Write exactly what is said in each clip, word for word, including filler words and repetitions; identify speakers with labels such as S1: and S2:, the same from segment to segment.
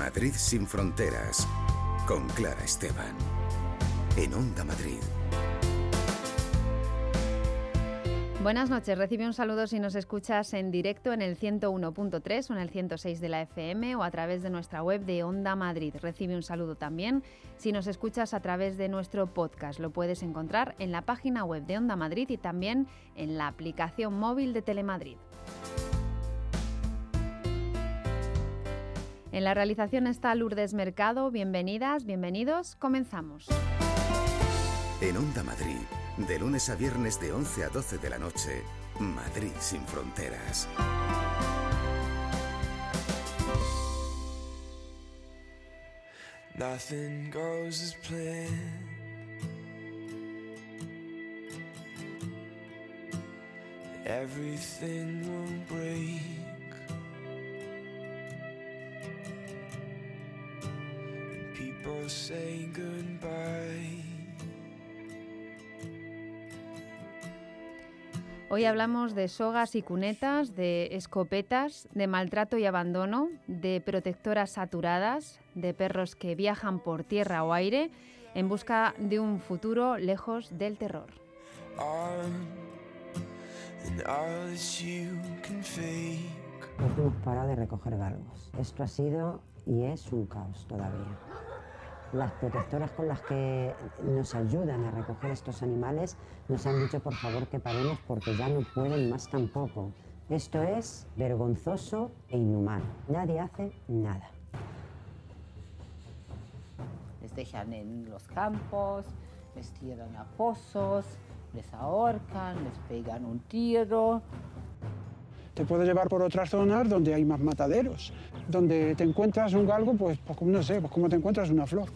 S1: Madrid sin fronteras, con Clara Esteban, en Onda Madrid.
S2: Buenas noches, recibe un saludo si nos escuchas en directo en el ciento uno punto tres o en el ciento seis de la F M o a través de nuestra web de Onda Madrid. Recibe un saludo también si nos escuchas a través de nuestro podcast. Lo puedes encontrar en la página web de Onda Madrid y también en la aplicación móvil de Telemadrid. En la realización está Lourdes Mercado. Bienvenidas, bienvenidos. Comenzamos.
S1: En Onda Madrid, de lunes a viernes de once a doce de la noche, Madrid sin fronteras.
S3: Nothing goes as planned. Everything will break. And people say goodbye.
S2: Hoy hablamos de sogas y cunetas, de escopetas, de maltrato y abandono, de protectoras saturadas, de perros que viajan por tierra o aire en busca de un futuro lejos del terror.
S4: No hemos parado de recoger galgos. Esto ha sido y es un caos todavía. Las protectoras con las que nos ayudan a recoger estos animales nos han dicho por favor que paremos porque ya no pueden más tampoco. Esto es vergonzoso e inhumano. Nadie hace nada.
S5: Les dejan en los campos, les tiran a pozos, les ahorcan, les pegan un tiro.
S6: Te puedo llevar por otras zonas donde hay más mataderos, donde te encuentras un galgo, pues, pues no sé, pues como te encuentras una flor.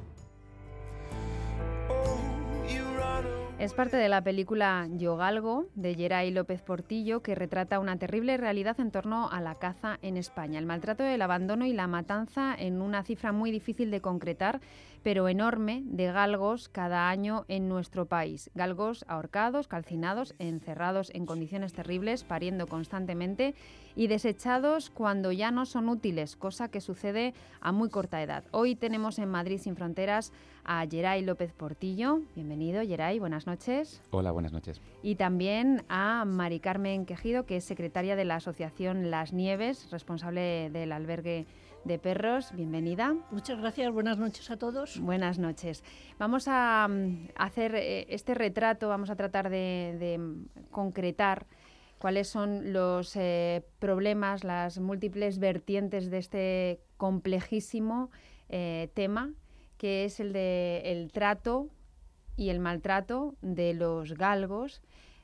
S2: Es parte de la película Yo Galgo, de Yeray López Portillo, que retrata una terrible realidad en torno a la caza en España. El maltrato, el abandono y la matanza en una cifra muy difícil de concretar, pero enorme, de galgos cada año en nuestro país. Galgos ahorcados, calcinados, encerrados en condiciones terribles, pariendo constantemente y desechados cuando ya no son útiles, cosa que sucede a muy corta edad. Hoy tenemos en Madrid sin fronteras a Yeray López Portillo. Bienvenido, Yeray, buenas noches.
S7: Hola, buenas noches.
S2: Y también a Mari Carmen Quejido, que es secretaria de la asociación Las Nieves, responsable del albergue de perros. Bienvenida.
S8: Muchas gracias, buenas noches a todos.
S2: Buenas noches. Vamos a um, hacer eh, este retrato, vamos a tratar de, de um, concretar cuáles son los eh, problemas, las múltiples vertientes de este complejísimo eh, tema, que es el de el trato y el maltrato de los galgos.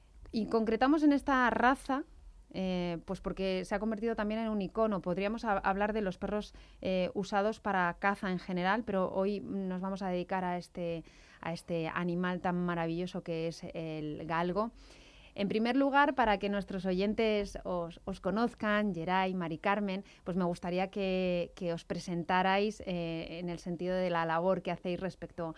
S2: Y concretamos en esta raza, eh, pues porque se ha convertido también en un icono. Podríamos a- hablar de los perros eh, usados para caza en general, pero hoy nos vamos a dedicar a este, a este animal tan maravilloso que es el galgo. En primer lugar, para que nuestros oyentes os, os conozcan, Yeray, Mari Carmen, pues me gustaría que, que os presentarais eh, en el sentido de la labor que hacéis respecto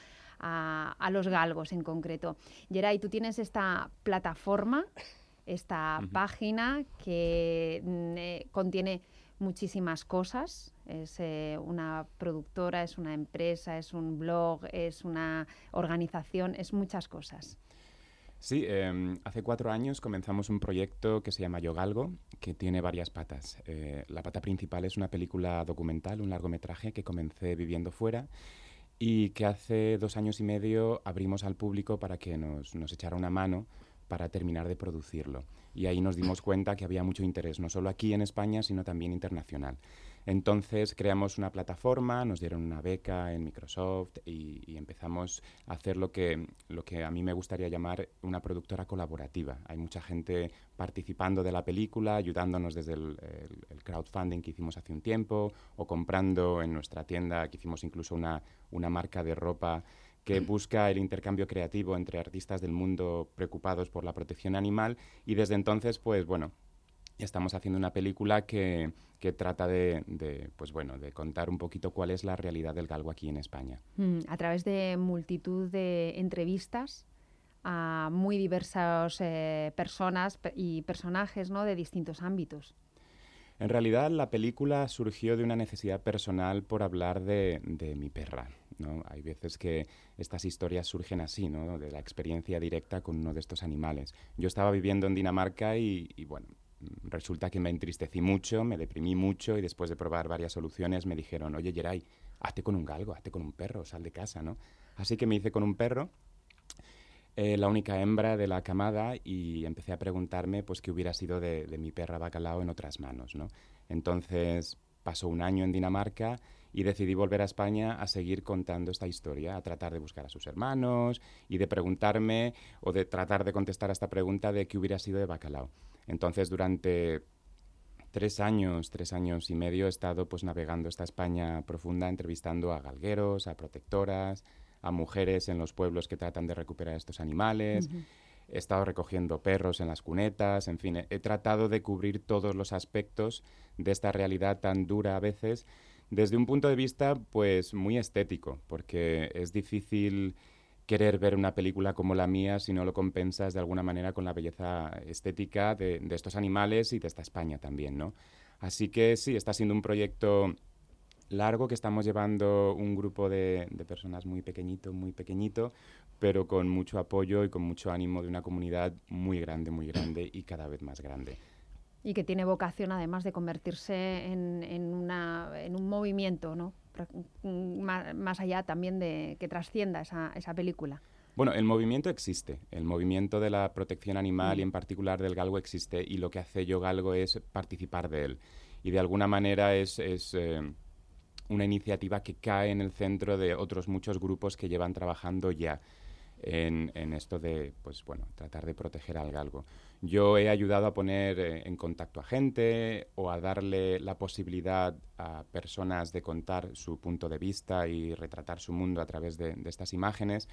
S2: a, a los galgos en concreto. Yeray, tú tienes esta plataforma, esta uh-huh. página que eh, contiene muchísimas cosas. Es eh, una productora, es una empresa, es un blog, es una organización, es muchas cosas.
S7: Sí, eh, hace cuatro años comenzamos un proyecto que se llama Yo Galgo, que tiene varias patas. Eh, la pata principal es una película documental, un largometraje que comencé viviendo fuera y que hace dos años y medio abrimos al público para que nos, nos echara una mano para terminar de producirlo. Y ahí nos dimos cuenta que había mucho interés, no solo aquí en España, sino también internacional. Entonces creamos una plataforma, nos dieron una beca en Microsoft y, y empezamos a hacer lo que, lo que a mí me gustaría llamar una productora colaborativa. Hay mucha gente participando de la película, ayudándonos desde el, el, el crowdfunding que hicimos hace un tiempo o comprando en nuestra tienda, que hicimos incluso una, una marca de ropa que busca el intercambio creativo entre artistas del mundo preocupados por la protección animal y desde entonces, pues bueno, estamos haciendo una película que, que trata de, de, pues bueno, de contar un poquito cuál es la realidad del galgo aquí en España.
S2: Mm, a través de multitud de entrevistas a muy diversas eh, personas y personajes, ¿no?, de distintos ámbitos.
S7: En realidad, la película surgió de una necesidad personal por hablar de, de mi perra, ¿no? Hay veces que estas historias surgen así, ¿no? De la experiencia directa con uno de estos animales. Yo estaba viviendo en Dinamarca y, y bueno, resulta que me entristecí mucho, me deprimí mucho y después de probar varias soluciones me dijeron, oye, Geray, hazte con un galgo, hazte con un perro, sal de casa, ¿no? Así que me hice con un perro, eh, la única hembra de la camada, y empecé a preguntarme pues qué hubiera sido de, de mi perra Bacalao en otras manos, ¿no? Entonces pasó un año en Dinamarca y decidí volver a España a seguir contando esta historia, a tratar de buscar a sus hermanos y de preguntarme o de tratar de contestar a esta pregunta de qué hubiera sido de Bacalao. Entonces durante tres años, tres años y medio he estado pues navegando esta España profunda, entrevistando a galgueros, a protectoras, a mujeres en los pueblos que tratan de recuperar estos animales. Uh-huh. He estado recogiendo perros en las cunetas, en fin, he, he tratado de cubrir todos los aspectos de esta realidad tan dura a veces, desde un punto de vista pues muy estético, porque es difícil querer ver una película como la mía si no lo compensas de alguna manera con la belleza estética de, de estos animales y de esta España también, ¿no? Así que sí, está siendo un proyecto largo que estamos llevando un grupo de, de personas muy pequeñito, muy pequeñito, pero con mucho apoyo y con mucho ánimo de una comunidad muy grande, muy grande y cada vez más grande.
S2: Y que tiene vocación además de convertirse en, en, una, en un movimiento, ¿no? Más, más allá también de que trascienda esa, esa película.
S7: Bueno, el movimiento existe, el movimiento de la protección animal mm. y en particular del galgo existe, y lo que hace Yo Galgo es participar de él. Y de alguna manera es, es eh, una iniciativa que cae en el centro de otros muchos grupos que llevan trabajando ya en, en esto de, pues bueno, tratar de proteger al galgo. Yo he ayudado a poner eh, en contacto a gente o a darle la posibilidad a personas de contar su punto de vista y retratar su mundo a través de, de estas imágenes,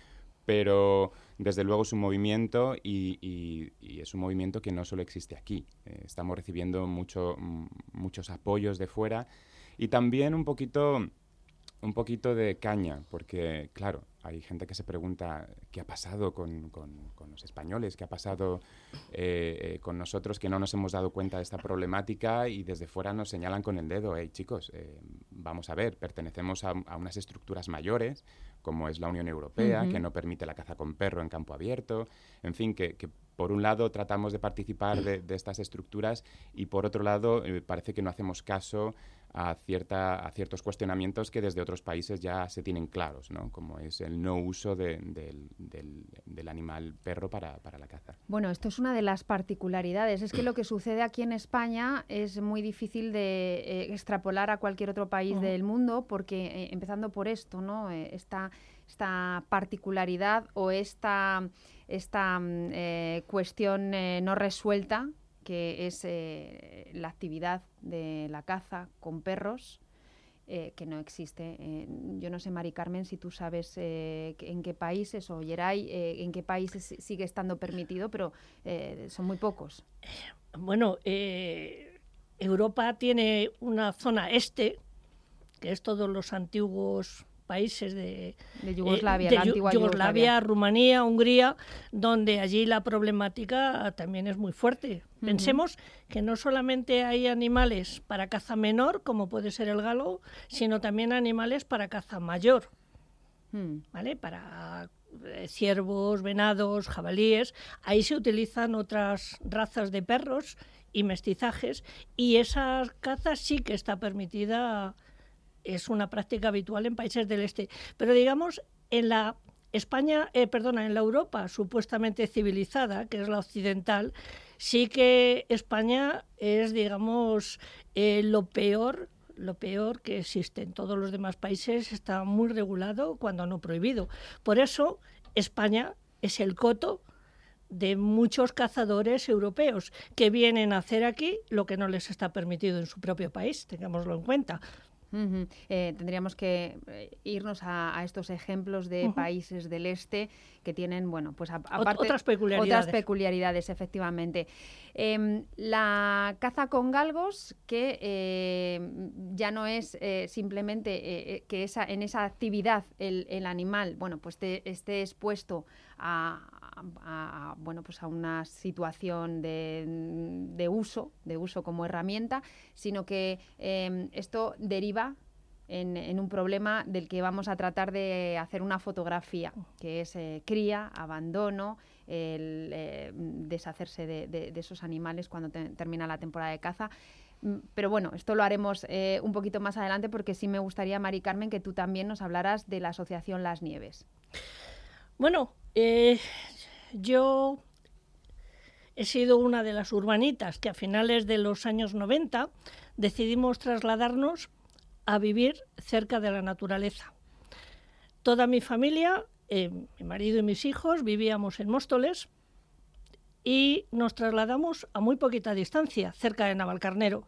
S7: pero desde luego es un movimiento y, y, y es un movimiento que no solo existe aquí. Eh, estamos recibiendo mucho, m- muchos apoyos de fuera y también un poquito, un poquito de caña, porque claro, hay gente que se pregunta qué ha pasado con, con, con los españoles, qué ha pasado eh, eh, con nosotros, que no nos hemos dado cuenta de esta problemática y desde fuera nos señalan con el dedo. Hey, chicos, eh, vamos a ver, pertenecemos a, a unas estructuras mayores, como es la Unión Europea, uh-huh. que no permite la caza con perro en campo abierto. En fin, que, que por un lado tratamos de participar de, de estas estructuras y por otro lado eh, parece que no hacemos caso a, cierta, a ciertos cuestionamientos que desde otros países ya se tienen claros, ¿no? Como es el no uso de, de, del, del animal perro para, para la caza.
S2: Bueno, esto es una de las particularidades. Es que lo que sucede aquí en España es muy difícil de eh, extrapolar a cualquier otro país uh-huh. del mundo, porque eh, empezando por esto, ¿no? Eh, esta, esta particularidad o esta, esta eh, cuestión eh, no resuelta, que es eh, la actividad de la caza con perros, eh, que no existe. Eh, yo no sé, Mari Carmen, si tú sabes eh, en qué países, o Geray, eh, en qué países sigue estando permitido, pero eh, son muy pocos.
S8: Bueno, eh, Europa tiene una zona este, que es todos los antiguos países de,
S2: de Yugoslavia,
S8: eh, de
S2: la antigua
S8: Yugoslavia,
S2: Yugoslavia,
S8: Rumanía, Hungría, donde allí la problemática también es muy fuerte. Uh-huh. Pensemos que no solamente hay animales para caza menor, como puede ser el galgo, sino también animales para caza mayor, uh-huh. ¿vale? Para eh, ciervos, venados, jabalíes. Ahí se utilizan otras razas de perros y mestizajes, y esa caza sí que está permitida. Es una práctica habitual en países del este. Pero digamos, en la España, eh, perdona, en la Europa supuestamente civilizada, que es la occidental, sí que España es, digamos, eh, lo peor, lo peor que existe. En todos los demás países está muy regulado, cuando no prohibido. Por eso, España es el coto de muchos cazadores europeos que vienen a hacer aquí lo que no les está permitido en su propio país, tengámoslo en cuenta.
S2: Uh-huh. Eh, tendríamos que eh, irnos a, a estos ejemplos de uh-huh. países del este que tienen, bueno, pues a, aparte
S8: otras peculiaridades.
S2: Otras peculiaridades, efectivamente. Eh, la caza con galgos, que eh, ya no es eh, simplemente eh, que esa, en esa actividad el, el animal, bueno, pues te, esté expuesto a, a, a, bueno, pues a una situación de, de uso, de uso como herramienta, sino que eh, esto deriva en, en un problema del que vamos a tratar de hacer una fotografía, que es eh, cría, abandono, el eh, deshacerse de, de, de esos animales cuando te, termina la temporada de caza. Pero bueno, esto lo haremos eh, un poquito más adelante, porque sí me gustaría, Mari Carmen, que tú también nos hablaras de la asociación Las Nieves.
S8: Bueno, eh, yo he sido una de las urbanitas que a finales de los años noventa decidimos trasladarnos a vivir cerca de la naturaleza. Toda mi familia, eh, mi marido y mis hijos, vivíamos en Móstoles, y nos trasladamos a muy poquita distancia, cerca de Navalcarnero.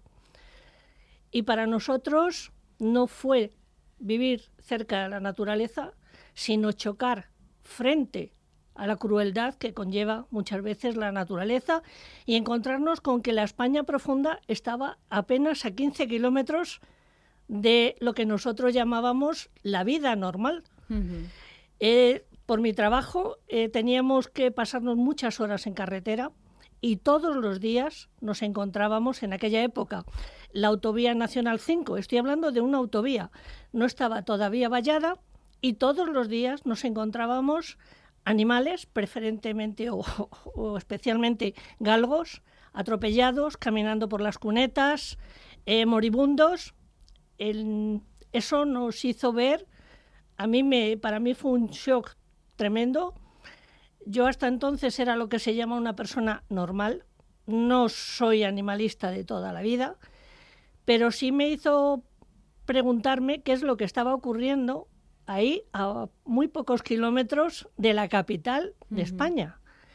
S8: Y para nosotros no fue vivir cerca de la naturaleza, sino chocar frente a la crueldad que conlleva muchas veces la naturaleza y encontrarnos con que la España profunda estaba apenas a quince kilómetros de lo que nosotros llamábamos la vida normal. Uh-huh. Eh, Por mi trabajo eh, teníamos que pasarnos muchas horas en carretera y todos los días nos encontrábamos en aquella época. La autovía Nacional cinco, estoy hablando de una autovía, no estaba todavía vallada y todos los días nos encontrábamos animales, preferentemente o, o especialmente galgos, atropellados, caminando por las cunetas, eh, moribundos. El, eso nos hizo ver, a mí me, para mí fue un shock tremendo. Yo hasta entonces era lo que se llama una persona normal, no soy animalista de toda la vida, pero sí me hizo preguntarme qué es lo que estaba ocurriendo ahí a muy pocos kilómetros de la capital de uh-huh. España.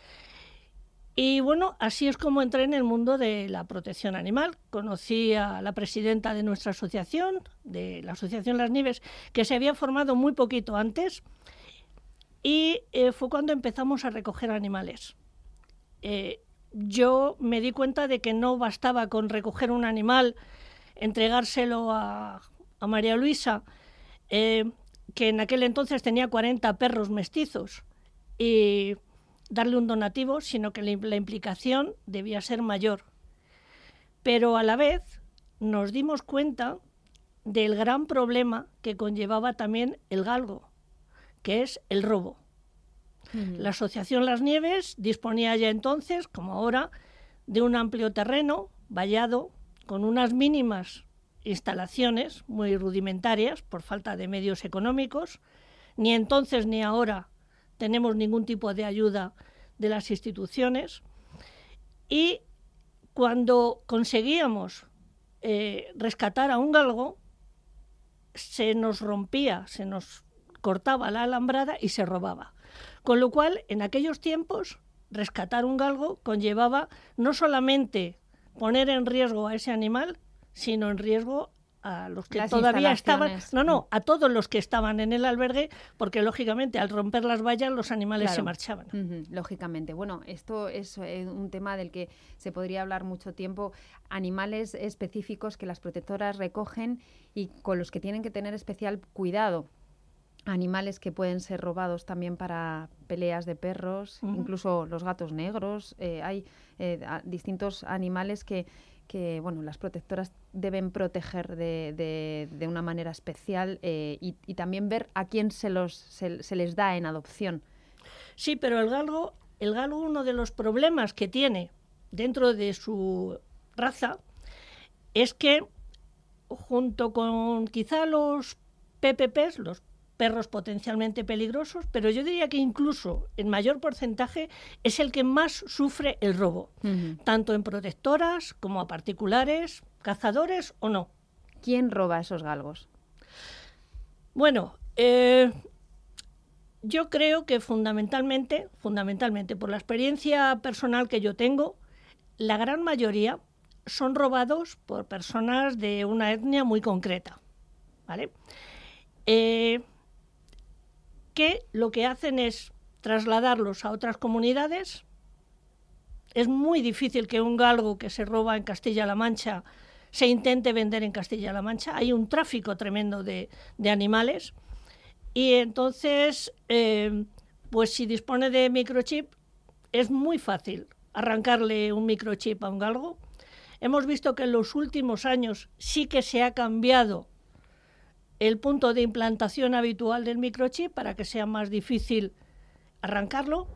S8: Y bueno, así es como entré en el mundo de la protección animal. Conocí a la presidenta de nuestra asociación, de la Asociación Las Nieves, que se había formado muy poquito antes, y eh, fue cuando empezamos a recoger animales. Eh, yo me di cuenta de que no bastaba con recoger un animal, entregárselo a, a María Luisa, eh, que en aquel entonces tenía cuarenta perros mestizos, y darle un donativo, sino que la implicación debía ser mayor. Pero a la vez nos dimos cuenta del gran problema que conllevaba también el galgo, que es el robo. Uh-huh. La Asociación Las Nieves disponía ya entonces, como ahora, de un amplio terreno vallado con unas mínimas instalaciones muy rudimentarias por falta de medios económicos. Ni entonces ni ahora tenemos ningún tipo de ayuda de las instituciones. Y cuando conseguíamos eh, rescatar a un galgo, se nos rompía, se nos cortaba la alambrada y se robaba. Con lo cual, en aquellos tiempos, rescatar un galgo conllevaba no solamente poner en riesgo a ese animal, sino en riesgo a los que
S2: las
S8: todavía estaban, no, no, a todos los que estaban en el albergue, porque lógicamente al romper las vallas los animales
S2: claro.
S8: se marchaban.
S2: Uh-huh, lógicamente. Bueno, esto es eh, un tema del que se podría hablar mucho tiempo. Animales específicos que las protectoras recogen y con los que tienen que tener especial cuidado. Animales que pueden ser robados también para peleas de perros, uh-huh. incluso los gatos negros. Eh, hay eh, a, distintos animales que que bueno, las protectoras deben proteger de, de, de una manera especial eh, y, y también ver a quién se, los, se, se les da en adopción.
S8: Sí, pero el galgo, el galgo, uno de los problemas que tiene dentro de su raza es que junto con quizá los P P Ps, los perros potencialmente peligrosos, pero yo diría que incluso en mayor porcentaje es el que más sufre el robo, uh-huh. tanto en protectoras como a particulares, cazadores o no.
S2: ¿Quién roba esos galgos?
S8: Bueno, eh, yo creo que fundamentalmente, fundamentalmente por la experiencia personal que yo tengo, la gran mayoría son robados por personas de una etnia muy concreta, ¿vale? Eh, que lo que hacen es trasladarlos a otras comunidades. Es muy difícil que un galgo que se roba en Castilla-La Mancha se intente vender en Castilla-La Mancha. Hay un tráfico tremendo de, de animales y entonces eh, Pues si dispone de microchip, es muy fácil arrancarle un microchip a un galgo. Hemos visto que en los últimos años sí que se ha cambiado el punto de implantación habitual del microchip para que sea más difícil arrancarlo,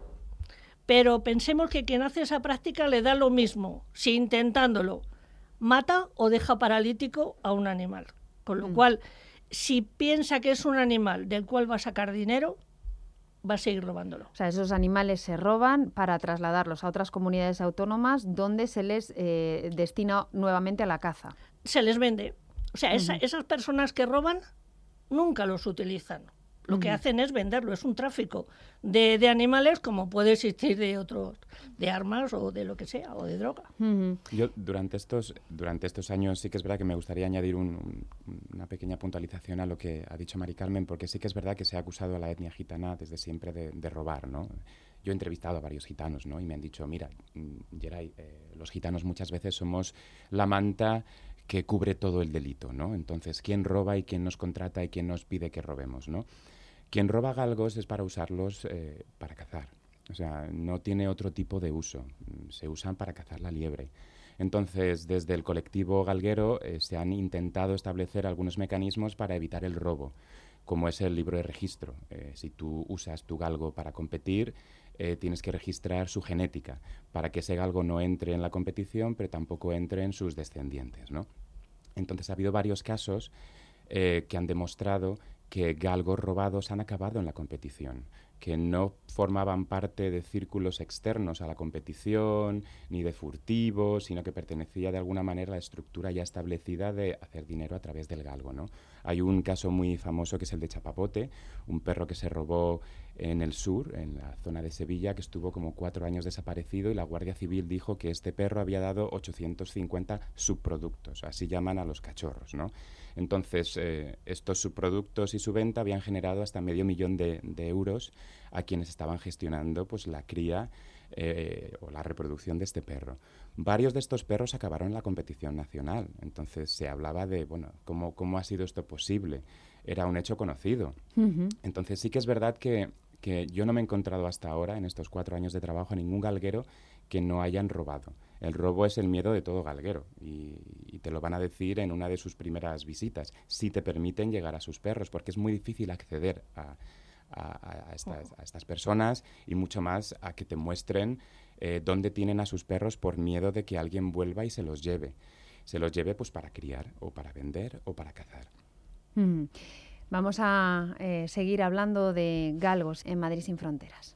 S8: pero pensemos que quien hace esa práctica le da lo mismo, si intentándolo mata o deja paralítico a un animal. Con lo mm. cual, si piensa que es un animal del cual va a sacar dinero, va a seguir robándolo.
S2: O sea, esos animales se roban para trasladarlos a otras comunidades autónomas donde se les eh, destina nuevamente a la caza.
S8: Se les vende. O sea, esa, uh-huh. esas personas que roban nunca los utilizan. Lo uh-huh. que hacen es venderlo, es un tráfico de, de animales como puede existir de otros, de armas o de lo que sea, o de droga.
S2: Uh-huh.
S7: Yo durante estos, durante estos años sí que es verdad que me gustaría añadir un, un, una pequeña puntualización a lo que ha dicho Mari Carmen, porque sí que es verdad que se ha acusado a la etnia gitana desde siempre de, de robar, ¿no? Yo he entrevistado a varios gitanos, ¿no? Y me han dicho, mira, Geray, eh, los gitanos muchas veces somos la manta que cubre todo el delito, ¿no? Entonces, ¿quién roba y quién nos contrata y quién nos pide que robemos, ¿no? Quien roba galgos es para usarlos eh, para cazar. O sea, no tiene otro tipo de uso. Se usan para cazar la liebre. Entonces, desde el colectivo galguero eh, se han intentado establecer algunos mecanismos para evitar el robo, como es el libro de registro. Eh, si tú usas tu galgo para competir, eh, tienes que registrar su genética para que ese galgo no entre en la competición, pero tampoco entre en sus descendientes, ¿no? Entonces, ha habido varios casos eh, que han demostrado que galgos robados han acabado en la competición, que no formaban parte de círculos externos a la competición, ni de furtivos, sino que pertenecía de alguna manera a la estructura ya establecida de hacer dinero a través del galgo, ¿no? Hay un caso muy famoso que es el de Chapapote, un perro que se robó en el sur, en la zona de Sevilla, que estuvo como cuatro años desaparecido, y la Guardia Civil dijo que este perro había dado ochocientos cincuenta subproductos, así llaman a los cachorros, ¿no? Entonces, eh, estos subproductos y su venta habían generado hasta medio millón de, de euros a quienes estaban gestionando pues, la cría eh, o la reproducción de este perro. Varios de estos perros acabaron en la competición nacional. Entonces, se hablaba de, bueno, ¿cómo, cómo ha sido esto posible? Era un hecho conocido. Uh-huh. Entonces, sí que es verdad que, que yo no me he encontrado hasta ahora, en estos cuatro años de trabajo, a ningún galguero que no hayan robado. El robo es el miedo de todo galguero y, y te lo van a decir en una de sus primeras visitas, si te permiten llegar a sus perros, porque es muy difícil acceder a, a, a, estas, a estas personas y mucho más a que te muestren eh, dónde tienen a sus perros por miedo de que alguien vuelva y se los lleve. Se los lleve pues para criar o para vender o para cazar.
S2: Mm. Vamos a eh, seguir hablando de galgos en Madrid sin fronteras.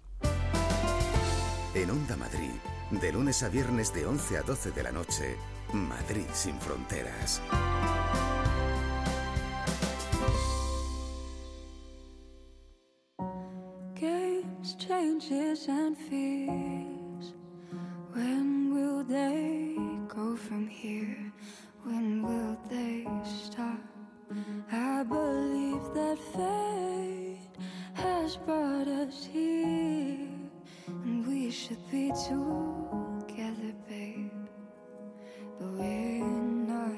S1: En Onda Madrid, de lunes a viernes de once a doce de la noche, Madrid sin fronteras.
S9: Games, changes and fears. When will they go from here? When will they stop? I believe that fate has brought us here, and we should be together, babe, but we're not.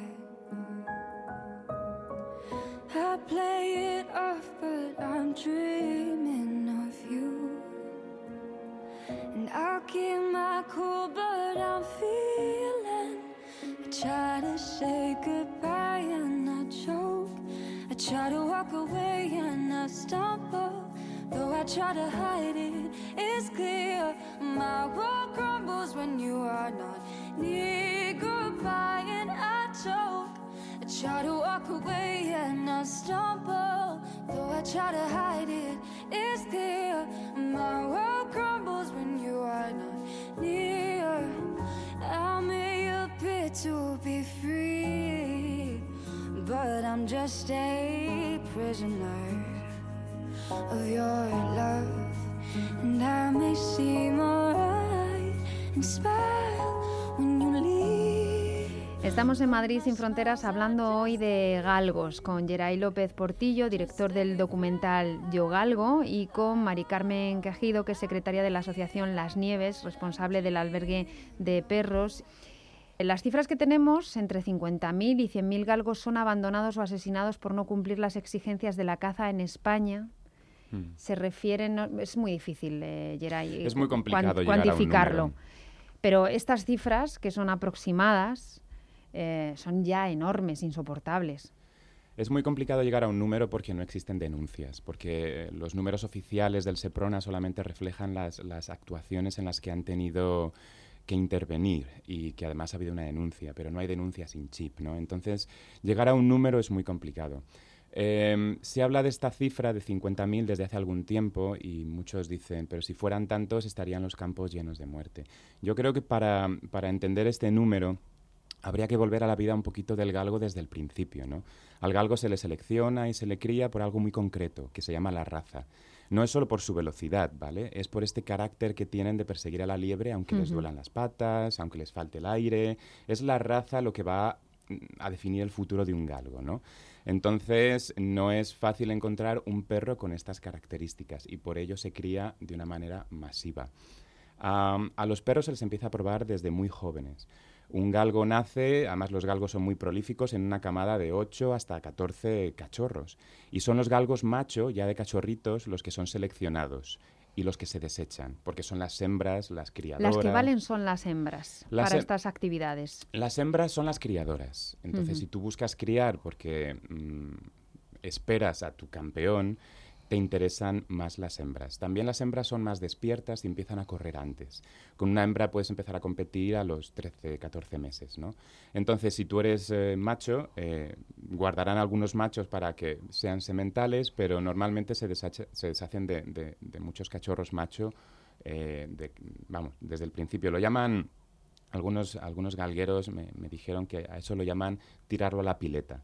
S9: I play it off, but I'm dreaming of you, and I'll keep my cool, but I'm feeling. I try to say goodbye and I choke. I try to walk away and I stumble. Though I try to hide it, it's clear my world crumbles when you are not near. Goodbye and I choke. I try to walk away and I stumble. Though I try to hide it, it's clear my world crumbles when you are not near. I may appear to be free, but I'm just a prisoner of your love, and I may seem alright and smile when you leave.
S2: Estamos en Madrid sin fronteras hablando hoy de galgos con Geray López Portillo, director del documental Yo Galgo, y con Mari Carmen Quejido, que es secretaria de la asociación Las Nieves, responsable del albergue de perros. Las cifras que tenemos, entre cincuenta mil y cien mil galgos son abandonados o asesinados por no cumplir las exigencias de la caza en España.
S7: Hmm.
S2: se refieren... no- es muy difícil, eh, Geray,
S7: Es muy complicado
S2: cuan-
S7: llegar a un
S2: cuantificarlo.
S7: número.
S2: Pero estas cifras, que son aproximadas, eh, son ya enormes, insoportables.
S7: Es muy complicado llegar a un número porque no existen denuncias, porque los números oficiales del SEPRONA solamente reflejan las, las actuaciones en las que han tenido que intervenir y que además ha habido una denuncia, pero no hay denuncia sin chip, ¿no? Entonces, llegar a un número es muy complicado. Eh, se habla de esta cifra de cincuenta mil desde hace algún tiempo y muchos dicen, pero si fueran tantos estarían los campos llenos de muerte. Yo creo que para, para entender este número habría que volver a la vida un poquito del galgo desde el principio, ¿no? Al galgo se le selecciona y se le cría por algo muy concreto, que se llama la raza. No es solo por su velocidad, ¿vale? Es por este carácter que tienen de perseguir a la liebre, aunque les
S2: Ujú.
S7: duelan las patas, aunque les falte el aire. Es la raza lo que va a definir el futuro de un galgo, ¿no? Entonces, no es fácil encontrar un perro con estas características y por ello se cría de una manera masiva. Um, a los perros se les empieza a probar desde muy jóvenes. Un galgo nace, además los galgos son muy prolíficos, en una camada de ocho hasta catorce cachorros. Y son los galgos macho, ya de cachorritos, los que son seleccionados y los que se desechan, porque son las hembras, las criadoras.
S2: Las que valen son las hembras
S7: Las
S2: para
S7: hem-
S2: estas actividades.
S7: Las hembras son las criadoras. Entonces,
S2: Ujú.
S7: si tú buscas criar porque mm, esperas a tu campeón, te interesan más las hembras. También las hembras son más despiertas y empiezan a correr antes. Con una hembra puedes empezar a competir a los trece, catorce meses, ¿no? Entonces, si tú eres eh, macho, eh, guardarán algunos machos para que sean sementales, pero normalmente se, deshace- se deshacen de, de- de muchos cachorros macho, eh, de- vamos, desde el principio. Lo llaman... Algunos, algunos galgueros me, me dijeron que a eso lo llaman tirarlo a la pileta.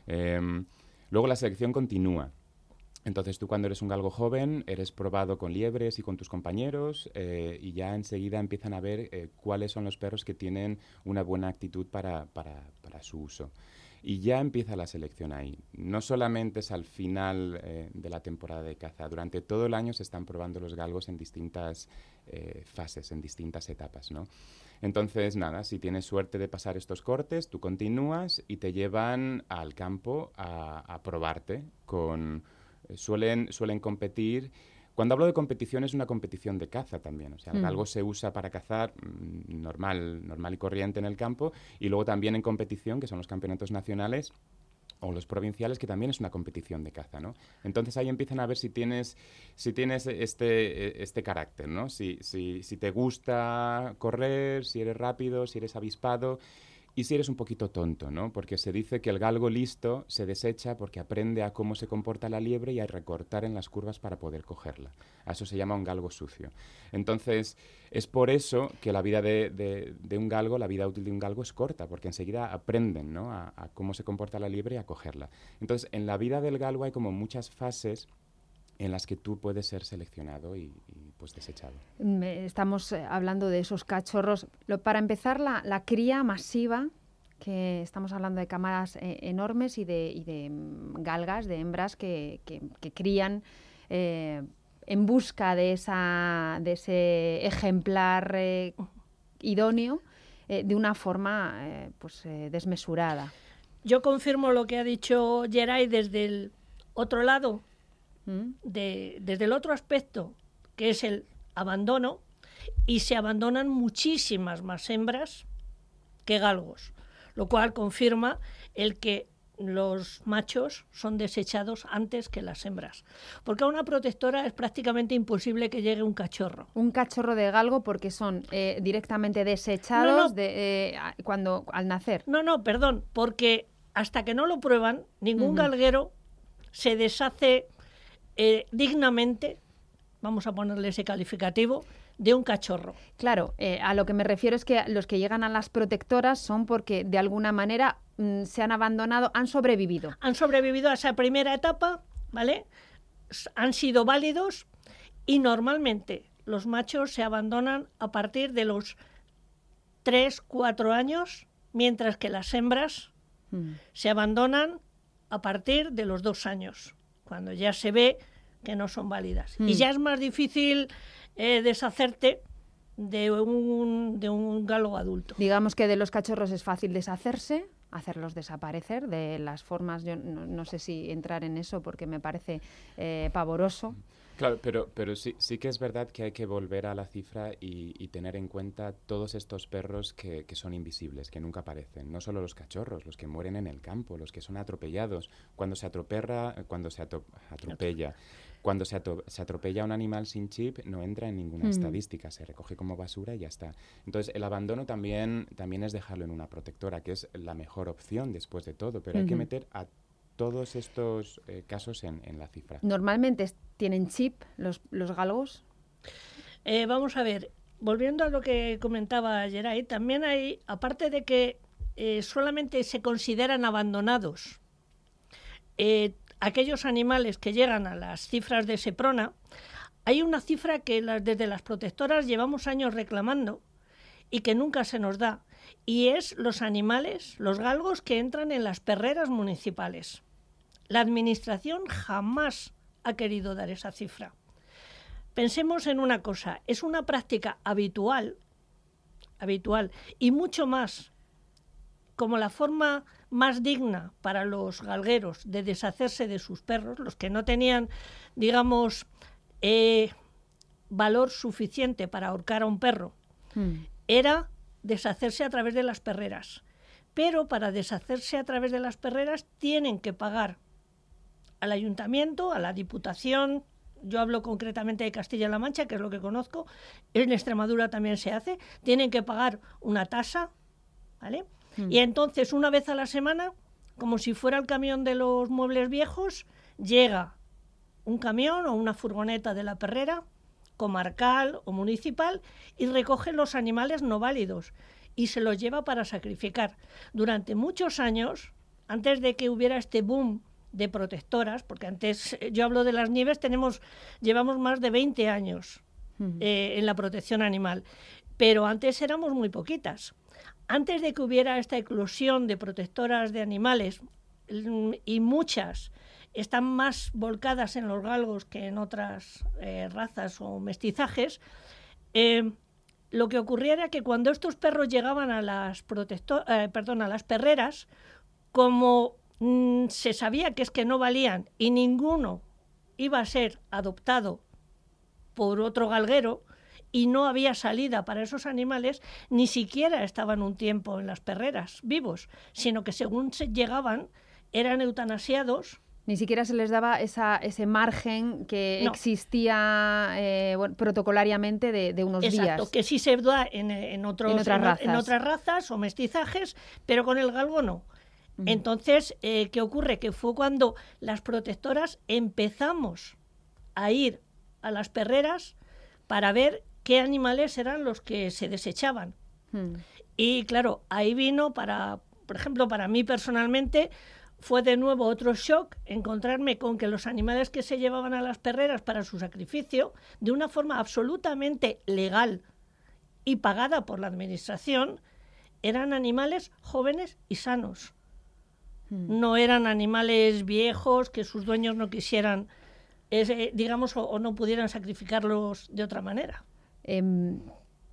S7: Em, luego la selección continúa. Entonces tú cuando eres un galgo joven eres probado con liebres y con tus compañeros eh, y ya enseguida empiezan a ver eh, cuáles son los perros que tienen una buena actitud para, para, para su uso. Y ya empieza la selección ahí. No solamente es al final eh, de la temporada de caza. Durante todo el año se están probando los galgos en distintas eh, fases, en distintas etapas, ¿no? Entonces, nada, si tienes suerte de pasar estos cortes, tú continúas y te llevan al campo a, a probarte con... eh, Suelen, suelen competir... Cuando hablo de competición es una competición de caza también. O sea, el
S2: Mm.
S7: galgo se usa para cazar mm, normal, normal y corriente en el campo y luego también en competición, que son los campeonatos nacionales o los provinciales, que también es una competición de caza, ¿no? Entonces ahí empiezan a ver si tienes, si tienes este, este carácter, ¿no? Si, si, si te gusta correr, si eres rápido, si eres avispado y si eres un poquito tonto, ¿no? Porque se dice que el galgo listo se desecha porque aprende a cómo se comporta la liebre y a recortar en las curvas para poder cogerla. A eso se llama un galgo sucio. Entonces, es por eso que la vida de, de, de un galgo, la vida útil de un galgo es corta, porque enseguida aprenden, ¿no? a, a cómo se comporta la liebre y a cogerla. Entonces, en la vida del galgo hay como muchas fases en las que tú puedes ser seleccionado y, y pues desechado.
S2: Mm, eh, Estamos eh, hablando de esos cachorros. Lo- para empezar, la, la cría masiva, que estamos hablando de camadas eh, enormes y de, y de mm, galgas, de hembras que, que- que crían eh, en busca de, esa, de ese ejemplar eh, idóneo eh, de una forma eh, pues, eh, desmesurada.
S8: Yo confirmo lo que ha dicho Geray desde el otro lado,
S2: ¿Mm?
S8: de, desde el otro aspecto, que es el abandono, y se abandonan muchísimas más hembras que galgos, lo cual confirma el que los machos son desechados antes que las hembras. Porque a una protectora es prácticamente imposible que llegue un cachorro.
S2: Un cachorro de galgo porque son eh, directamente desechados
S8: No, no.
S2: De, eh, a- cuando, al nacer.
S8: No, no, perdón, porque hasta que no lo prueban, ningún
S2: Ujú.
S8: galguero se deshace eh, dignamente, vamos a ponerle ese calificativo, de un cachorro.
S2: Claro, eh, a lo que me refiero es que los que llegan a las protectoras son porque de alguna manera mm, se han abandonado, han sobrevivido.
S8: Han sobrevivido a esa primera etapa, ¿vale? S- Han sido válidos y normalmente los machos se abandonan a partir de los tres, cuatro años, mientras que las hembras
S2: Mm.
S8: se abandonan a partir de los dos años, cuando ya se ve que no son válidas.
S2: Mm.
S8: Y ya es más difícil eh, deshacerte de un, de un galgo adulto.
S2: Digamos que de los cachorros es fácil deshacerse, hacerlos desaparecer de las formas, yo no, no sé si entrar en eso porque me parece eh, pavoroso,
S7: Claro, pero, pero sí, sí que es verdad que hay que volver a la cifra y, y tener en cuenta todos estos perros que, que son invisibles, que nunca aparecen. No solo los cachorros, los que mueren en el campo, los que son atropellados. Cuando se atropella, cuando se ato- atropella, cuando se, ato- se atropella un animal sin chip, no entra en ninguna
S2: Mm.
S7: estadística, se recoge como basura y ya está. Entonces, el abandono también, también es dejarlo en una protectora, que es la mejor opción después de todo, pero hay que
S2: Ujú.
S7: meter a todos estos eh, casos en, en la cifra.
S2: Normalmente es- tienen chip los, los galgos.
S8: Eh, vamos a ver, volviendo a lo que comentaba Geray, también hay, aparte de que eh, solamente se consideran abandonados eh, aquellos animales que llegan a las cifras de Seprona, hay una cifra que las, desde las protectoras llevamos años reclamando y que nunca se nos da, y es los animales, los galgos que entran en las perreras municipales. La administración jamás ha querido dar esa cifra. Pensemos en una cosa, es una práctica habitual, habitual y mucho más como la forma más digna para los galgueros de deshacerse de sus perros, los que no tenían, digamos, eh, valor suficiente para ahorcar a un perro,
S2: Mm.
S8: era deshacerse a través de las perreras. Pero para deshacerse a través de las perreras tienen que pagar al ayuntamiento, a la diputación. Yo hablo concretamente de Castilla-La Mancha, que es lo que conozco. En Extremadura también se hace. Tienen que pagar una tasa, ¿vale?
S2: Mm.
S8: Y entonces, una vez a la semana, como si fuera el camión de los muebles viejos, llega un camión o una furgoneta de la perrera, comarcal o municipal, y recoge los animales no válidos y se los lleva para sacrificar. Durante muchos años, antes de que hubiera este boom de protectoras, porque antes, yo hablo de las Nieves, tenemos, llevamos más de veinte años
S2: Mm.
S8: eh, en la protección animal, pero antes éramos muy poquitas. Antes de que hubiera esta eclosión de protectoras de animales, mm, y muchas están más volcadas en los galgos que en otras eh, razas o mestizajes, eh, lo que ocurría era que cuando estos perros llegaban a las, protecto- eh, perdón, a las perreras, como mm, se sabía que es que no valían y ninguno iba a ser adoptado por otro galguero y no había salida para esos animales, ni siquiera estaban un tiempo en las perreras vivos, sino que según se llegaban eran eutanasiados.
S2: Ni siquiera se les daba esa, ese margen que
S8: No.
S2: existía eh, bueno, protocolariamente de, de unos
S8: Exacto,
S2: días.
S8: que sí se da en, en, otros,
S2: En otras
S8: en,
S2: razas.
S8: en otras razas o mestizajes, pero con el galgo no.
S2: Mm.
S8: Entonces, eh, ¿qué ocurre? Que fue cuando las protectoras empezamos a ir a las perreras para ver qué animales eran los que se desechaban.
S2: Mm.
S8: Y claro, ahí vino para, por ejemplo, para mí personalmente, fue de nuevo otro shock encontrarme con que los animales que se llevaban a las perreras para su sacrificio, de una forma absolutamente legal y pagada por la administración, eran animales jóvenes y sanos.
S2: Mm.
S8: No eran animales viejos que sus dueños no quisieran, eh, digamos, o, o no pudieran sacrificarlos de otra manera.
S2: Em,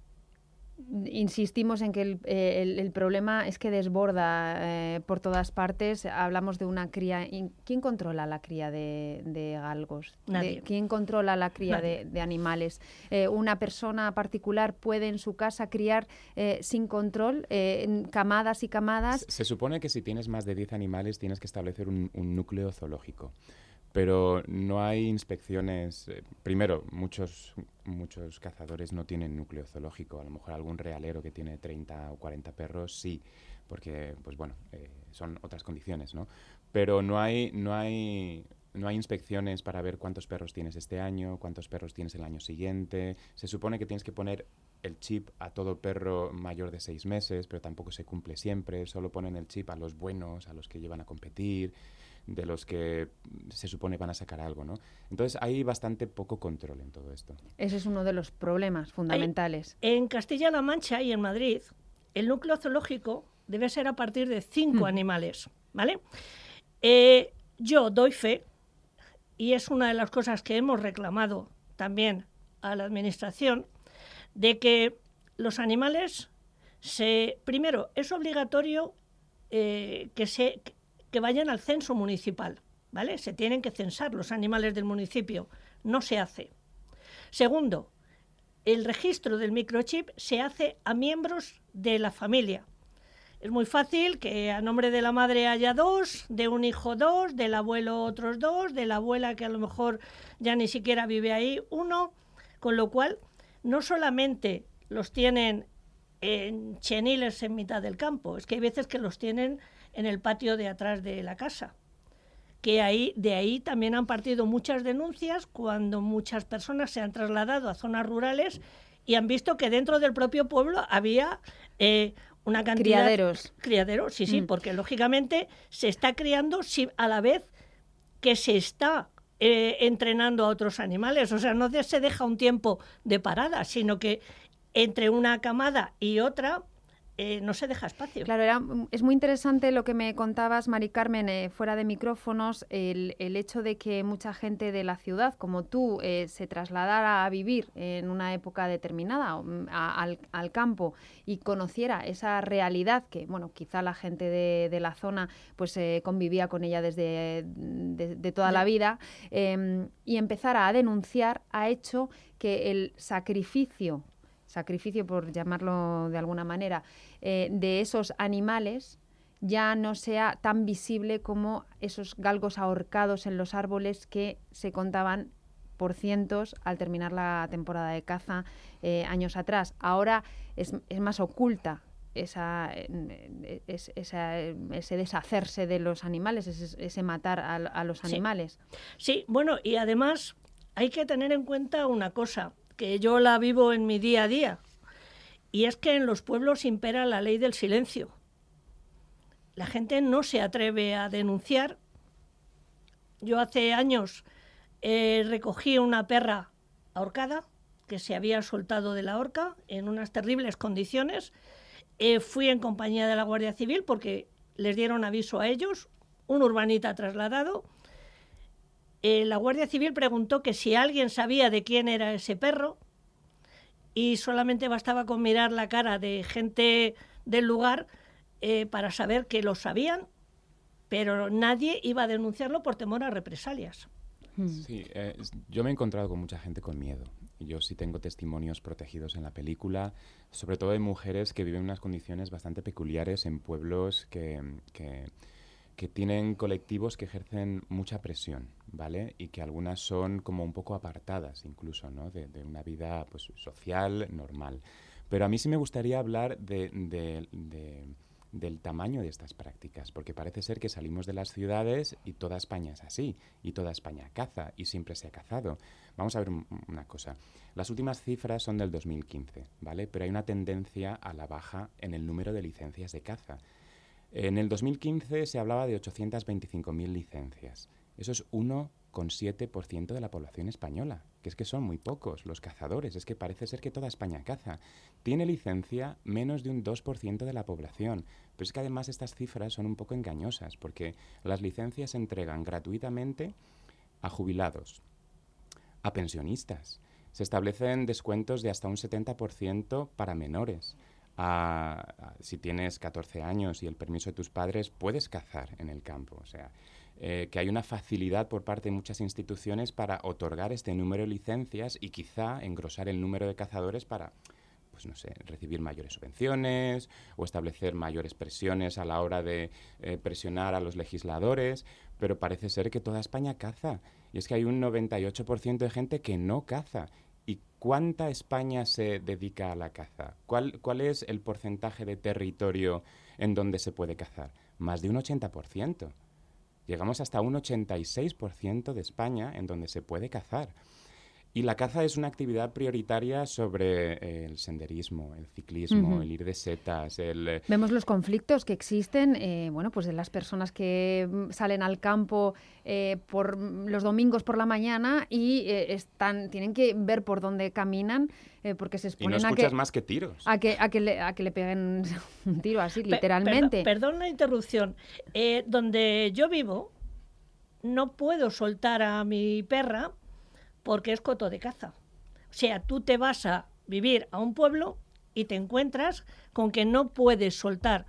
S2: insistimos en que el, eh, el- el problema es que desborda eh, por todas partes. Hablamos de una cría. in- ¿Quién controla la cría de, de galgos? De-
S8: Nadie.
S2: ¿Quién controla la cría de,
S8: Nadie.
S2: de animales? Eh, ¿Una persona particular puede en su casa criar eh, sin control, eh, en camadas y camadas?
S7: Se, se supone que si tienes más de diez animales tienes que establecer un, un núcleo zoológico, pero no hay inspecciones. eh, primero, muchos, muchos cazadores no tienen núcleo zoológico. A lo mejor algún realero que tiene treinta o cuarenta perros sí, porque pues bueno, eh, son otras condiciones, ¿no? Pero no hay, no hay, no hay inspecciones para ver cuántos perros tienes este año, cuántos perros tienes el año siguiente. Se supone que tienes que poner el chip a todo perro mayor de seis meses, pero tampoco se cumple siempre. Solo ponen el chip a los buenos, a los que llevan a competir, de los que se supone van a sacar algo, ¿no? Entonces hay bastante poco control en todo esto.
S2: Ese es uno de los problemas fundamentales.
S8: En Castilla-La Mancha y en Madrid, el núcleo zoológico debe ser a partir de cinco
S2: Mm.
S8: animales, ¿vale? Eh, yo doy fe, y es una de las cosas que hemos reclamado también a la administración, de que los animales se... Primero, es obligatorio eh, que, se, que vayan al censo municipal, ¿vale? Se tienen que censar los animales del municipio. no se hace. Segundo, el registro del microchip se hace a miembros de la familia. Es muy fácil que a nombre de la madre haya dos, de un hijo dos, del abuelo otros dos, de la abuela que a lo mejor ya ni siquiera vive ahí uno, con lo cual no solamente los tienen en cheniles en mitad del campo, es que hay veces que los tienen en el patio de atrás de la casa. Que ahí, de ahí también han partido muchas denuncias cuando muchas personas se han trasladado a zonas rurales y han visto que dentro del propio pueblo había eh, una cantidad...
S2: Criaderos.
S8: Criaderos, sí, sí, mm. porque lógicamente se está criando si, a la vez que se está eh, entrenando a otros animales. O sea, no se deja un tiempo de parada, sino que entre una camada y otra... Eh, no se deja espacio.
S2: Claro, era, es muy interesante lo que me contabas, Mari Carmen, eh, fuera de micrófonos, el, el hecho de que mucha gente de la ciudad, como tú, eh, se trasladara a vivir en una época determinada a, al, al campo y conociera esa realidad que, bueno, quizá la gente de, de la zona pues eh, convivía con ella desde de, de toda la vida, eh, y empezara a denunciar, ha hecho que el sacrificio sacrificio, por llamarlo de alguna manera, eh, de esos animales ya no sea tan visible como esos galgos ahorcados en los árboles que se contaban por cientos al terminar la temporada de caza eh, años atrás. Ahora es, es más oculta esa, es, esa, ese deshacerse de los animales, ese, ese matar a, a los animales.
S8: Sí. sí, bueno, y además hay que tener en cuenta una cosa, que yo la vivo en mi día a día, y es que en los pueblos impera la ley del silencio. La gente no se atreve a denunciar. Yo hace años eh, recogí una perra ahorcada que se había soltado de la horca en unas terribles condiciones. Eh, fui en compañía de la Guardia Civil porque les dieron aviso a ellos, un urbanita trasladado. Eh, la Guardia Civil preguntó que si alguien sabía de quién era ese perro y solamente bastaba con mirar la cara de gente del lugar eh, para saber que lo sabían, pero nadie iba a denunciarlo por temor a represalias.
S7: Sí, eh, yo me he encontrado con mucha gente con miedo. Yo sí tengo testimonios protegidos en la película, sobre todo de mujeres que viven unas condiciones bastante peculiares en pueblos que... que que tienen colectivos que ejercen mucha presión, ¿vale? Y que algunas son como un poco apartadas incluso, ¿no? De, de una vida pues, social normal. Pero a mí sí me gustaría hablar de, de, de, del tamaño de estas prácticas, porque parece ser que salimos de las ciudades y toda España es así, y toda España caza, y siempre se ha cazado. Vamos a ver una cosa. Las últimas cifras son del dos mil quince, ¿vale? Pero hay una tendencia a la baja en el número de licencias de caza. En el dos mil quince se hablaba de ochocientas veinticinco mil licencias. Eso es uno coma siete por ciento de la población española, que es que son muy pocos los cazadores. Es que parece ser que toda España caza. Tiene licencia menos de un dos por ciento de la población. Pero es que además estas cifras son un poco engañosas, porque las licencias se entregan gratuitamente a jubilados, a pensionistas. Se establecen descuentos de hasta un setenta por ciento para menores. A, a, si tienes catorce años y el permiso de tus padres, puedes cazar en el campo. O sea, eh, que hay una facilidad por parte de muchas instituciones para otorgar este número de licencias y quizá engrosar el número de cazadores para, pues no sé, recibir mayores subvenciones o establecer mayores presiones a la hora de eh, presionar a los legisladores. Pero parece ser que toda España caza. Y es que hay un noventa y ocho por ciento de gente que no caza. ¿Y cuánta España se dedica a la caza? ¿Cuál, cuál es el porcentaje de territorio en donde se puede cazar? Más de un ochenta por ciento. Llegamos hasta un ochenta y seis por ciento de España en donde se puede cazar. Y la caza es una actividad prioritaria sobre eh, el senderismo, el ciclismo, uh-huh. el ir de setas. El, eh...
S2: Vemos los conflictos que existen, eh, bueno, pues de las personas que salen al campo eh, por los domingos por la mañana y eh, están, tienen que ver por dónde caminan eh, porque se exponen
S7: y no
S2: a
S7: escuchas
S2: que,
S7: más que tiros.
S2: A que, a que, le, a que le peguen un tiro así, Pe- literalmente.
S8: Perdón, perdón la interrupción. Eh, donde yo vivo, no puedo soltar a mi perra porque es coto de caza. O sea, tú te vas a vivir a un pueblo y te encuentras con que no puedes soltar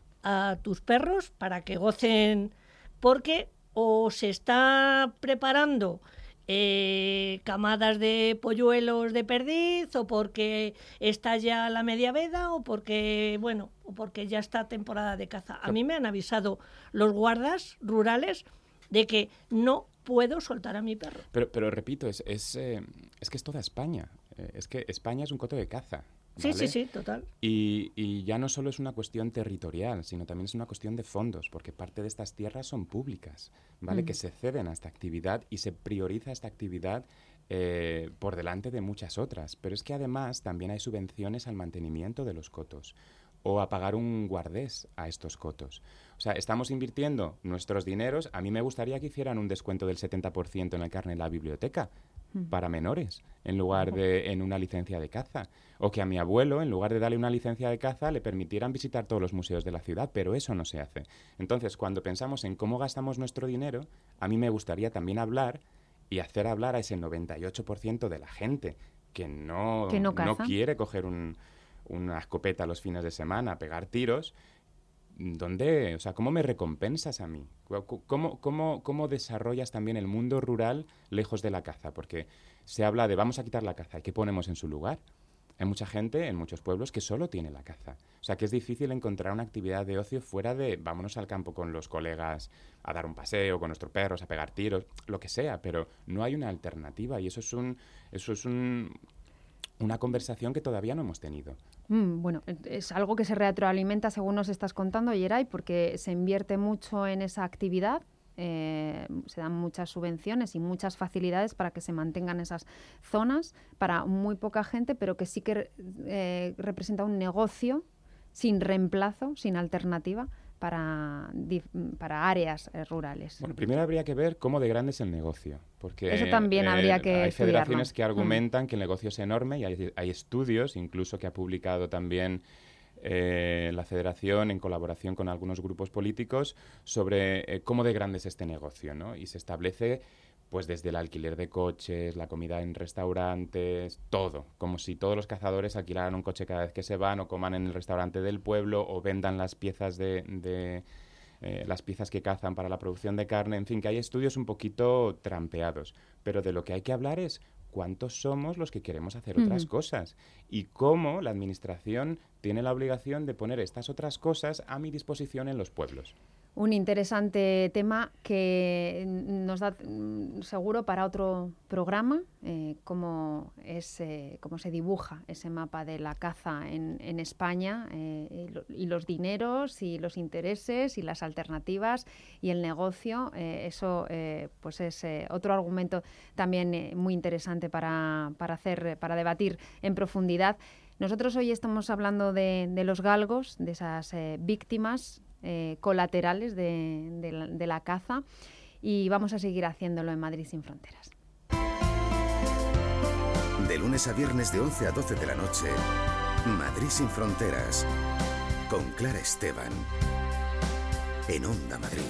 S8: a tus perros para que gocen, porque o se está preparando eh, camadas de polluelos de perdiz, o porque está ya la media veda, o porque, bueno, o porque ya está temporada de caza. A mí me han avisado los guardas rurales de que no puedo soltar a mi perro.
S7: Pero, pero repito, es, es, eh, es que es toda España. Eh, es que España es un coto de caza. ¿Vale?
S8: Sí, sí, sí, total.
S7: Y, y ya no solo es una cuestión territorial, sino también es una cuestión de fondos, porque parte de estas tierras son públicas, ¿vale? Mm. Que se ceden a esta actividad y se prioriza esta actividad eh, por delante de muchas otras. Pero es que además también hay subvenciones al mantenimiento de los cotos o a pagar un guardés a estos cotos. O sea, estamos invirtiendo nuestros dineros. A mí me gustaría que hicieran un descuento del setenta por ciento en el carnet de la biblioteca mm. para menores, en lugar de en una licencia de caza. O que a mi abuelo, en lugar de darle una licencia de caza, le permitieran visitar todos los museos de la ciudad, pero eso no se hace. Entonces, cuando pensamos en cómo gastamos nuestro dinero, a mí me gustaría también hablar y hacer hablar a ese noventa y ocho por ciento de la gente que no,
S2: que no,
S7: no quiere coger un, una escopeta los fines de semana, pegar tiros. ¿Dónde? O sea, ¿cómo me recompensas a mí? ¿Cómo, cómo, ¿Cómo desarrollas también el mundo rural lejos de la caza? Porque se habla de vamos a quitar la caza. ¿Y qué ponemos en su lugar? Hay mucha gente en muchos pueblos que solo tiene la caza. O sea, que es difícil encontrar una actividad de ocio fuera de vámonos al campo con los colegas a dar un paseo, con nuestros perros, a pegar tiros, lo que sea, pero no hay una alternativa y eso es un... Eso es un una conversación que todavía no hemos tenido.
S2: Mm, bueno, es algo que se retroalimenta según nos estás contando, Yeray, porque se invierte mucho en esa actividad, eh, se dan muchas subvenciones y muchas facilidades para que se mantengan esas zonas para muy poca gente, pero que sí que eh, representa un negocio sin reemplazo, sin alternativa, para, para áreas eh, rurales.
S7: Bueno, primero habría que ver cómo de grande es el negocio, porque
S2: eso también eh, habría que
S7: hay
S2: estudiarlo.
S7: Federaciones que argumentan mm. que el negocio es enorme y hay, hay estudios, incluso que ha publicado también eh, la Federación en colaboración con algunos grupos políticos sobre eh, cómo de grande es este negocio, ¿no? Y se establece pues desde el alquiler de coches, la comida en restaurantes, todo. Como si todos los cazadores alquilaran un coche cada vez que se van o coman en el restaurante del pueblo o vendan las piezas de, de eh, las piezas que cazan para la producción de carne. En fin, que hay estudios un poquito trampeados. Pero de lo que hay que hablar es cuántos somos los que queremos hacer otras uh-huh. cosas y cómo la administración tiene la obligación de poner estas otras cosas a mi disposición en los pueblos.
S2: Un interesante tema que nos da seguro para otro programa, eh, cómo, es, eh, cómo se dibuja ese mapa de la caza en, en España, eh, y, lo, y los dineros y los intereses y las alternativas y el negocio. Eh, eso eh, pues es eh, otro argumento también eh, muy interesante para, para, hacer, para debatir en profundidad. Nosotros hoy estamos hablando de, de los galgos, de esas eh, víctimas Eh, colaterales de, de, la, de la caza, y vamos a seguir haciéndolo en Madrid sin fronteras.
S1: De lunes a viernes de once a doce de la noche, Madrid sin fronteras, con Clara Esteban, en Onda Madrid.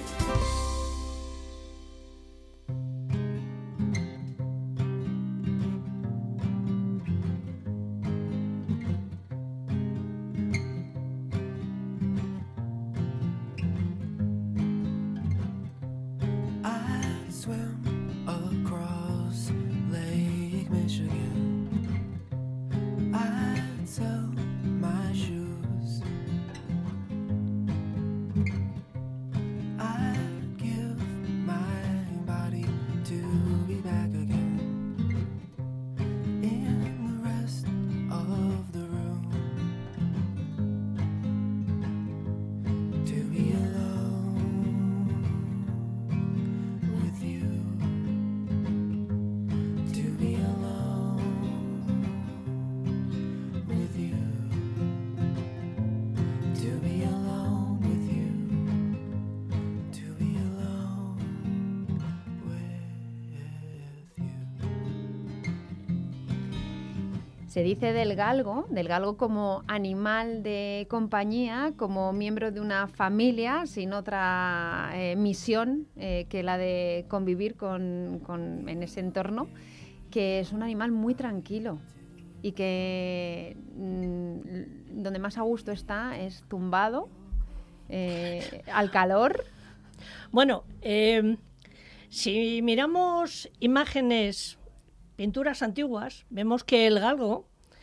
S2: Se dice del galgo, del galgo como animal de compañía, como miembro de una familia sin otra eh, misión eh, que la de convivir con, con, en ese entorno, que es un animal muy tranquilo y que mmm, donde más a gusto está es tumbado, eh, al calor.
S8: Bueno, eh, Si miramos imágenes, pinturas antiguas, vemos que el galgo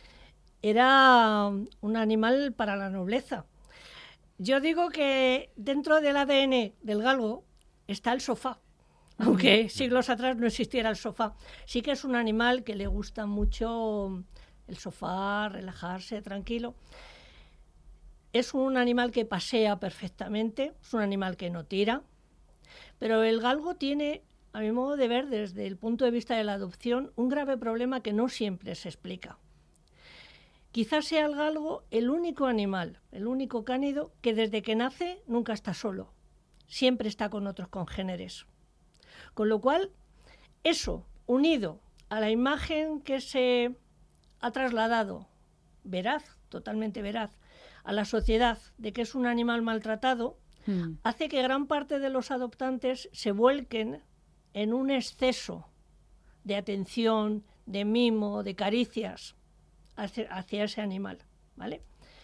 S8: era un animal para la nobleza. Yo digo que dentro del A D N del galgo está el sofá, aunque siglos atrás no existiera el sofá. Sí que es un animal que le gusta mucho el sofá, relajarse, tranquilo. Es un animal que pasea perfectamente, es un animal que no tira, pero el galgo tiene, a mi modo de ver, desde el punto de vista de la adopción, un grave problema que no siempre se explica. Quizás sea el galgo el único animal, el único cánido, que desde que nace nunca está solo, siempre está con otros congéneres. Con lo cual, eso, unido a la imagen que se ha trasladado, veraz, totalmente veraz, a la sociedad de que es un animal maltratado, mm. hace que gran parte de los adoptantes se vuelquen en un exceso de atención, de mimo, de caricias hacia, hacia ese animal, ¿vale?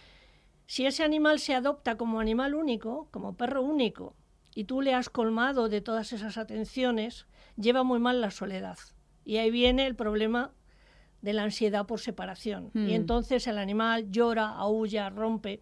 S8: Si ese animal se adopta como animal único, como perro único, y tú le has colmado de todas esas atenciones, lleva muy mal la soledad. Y ahí viene el problema de la ansiedad por separación. Mm. Y entonces el animal llora, aúlla, rompe.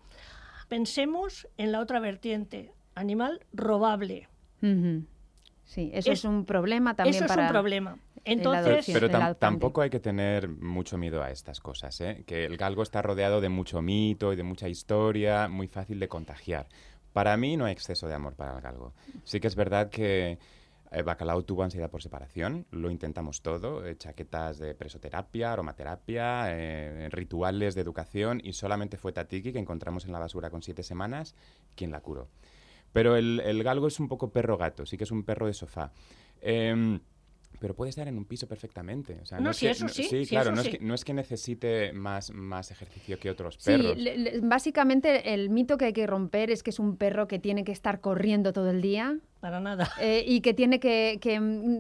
S8: Pensemos en la otra vertiente, animal robable.
S2: Mm-hmm. Sí, eso es, es un problema también
S8: eso
S2: para...
S8: Eso es un problema. Entonces,
S7: pero pero tam- tampoco hay que tener mucho miedo a estas cosas, ¿eh? Que el galgo está rodeado de mucho mito y de mucha historia, muy fácil de contagiar. Para mí no hay exceso de amor para el galgo. Sí que es verdad que Eh, Bacalao tuvo ansiedad por separación, lo intentamos todo, eh, chaquetas de presoterapia, aromaterapia, eh, rituales de educación, y solamente fue Tatiki, que encontramos en la basura con siete semanas, quien la curó. Pero el, el galgo es un poco perro gato, sí que es un perro de sofá. Eh, pero puede estar en un piso perfectamente. O sea,
S8: no,
S7: no
S8: sí,
S7: es que,
S8: eso
S7: no,
S8: sí.
S7: Sí,
S8: sí
S7: claro,
S8: eso
S7: no,
S8: sí.
S7: Es que, no es que necesite más, más ejercicio que otros
S2: Sí,
S7: perros.
S2: le, le, básicamente el mito que hay que romper es que es un perro que tiene que estar corriendo todo el día.
S8: Para nada.
S2: Eh, y que tiene que, que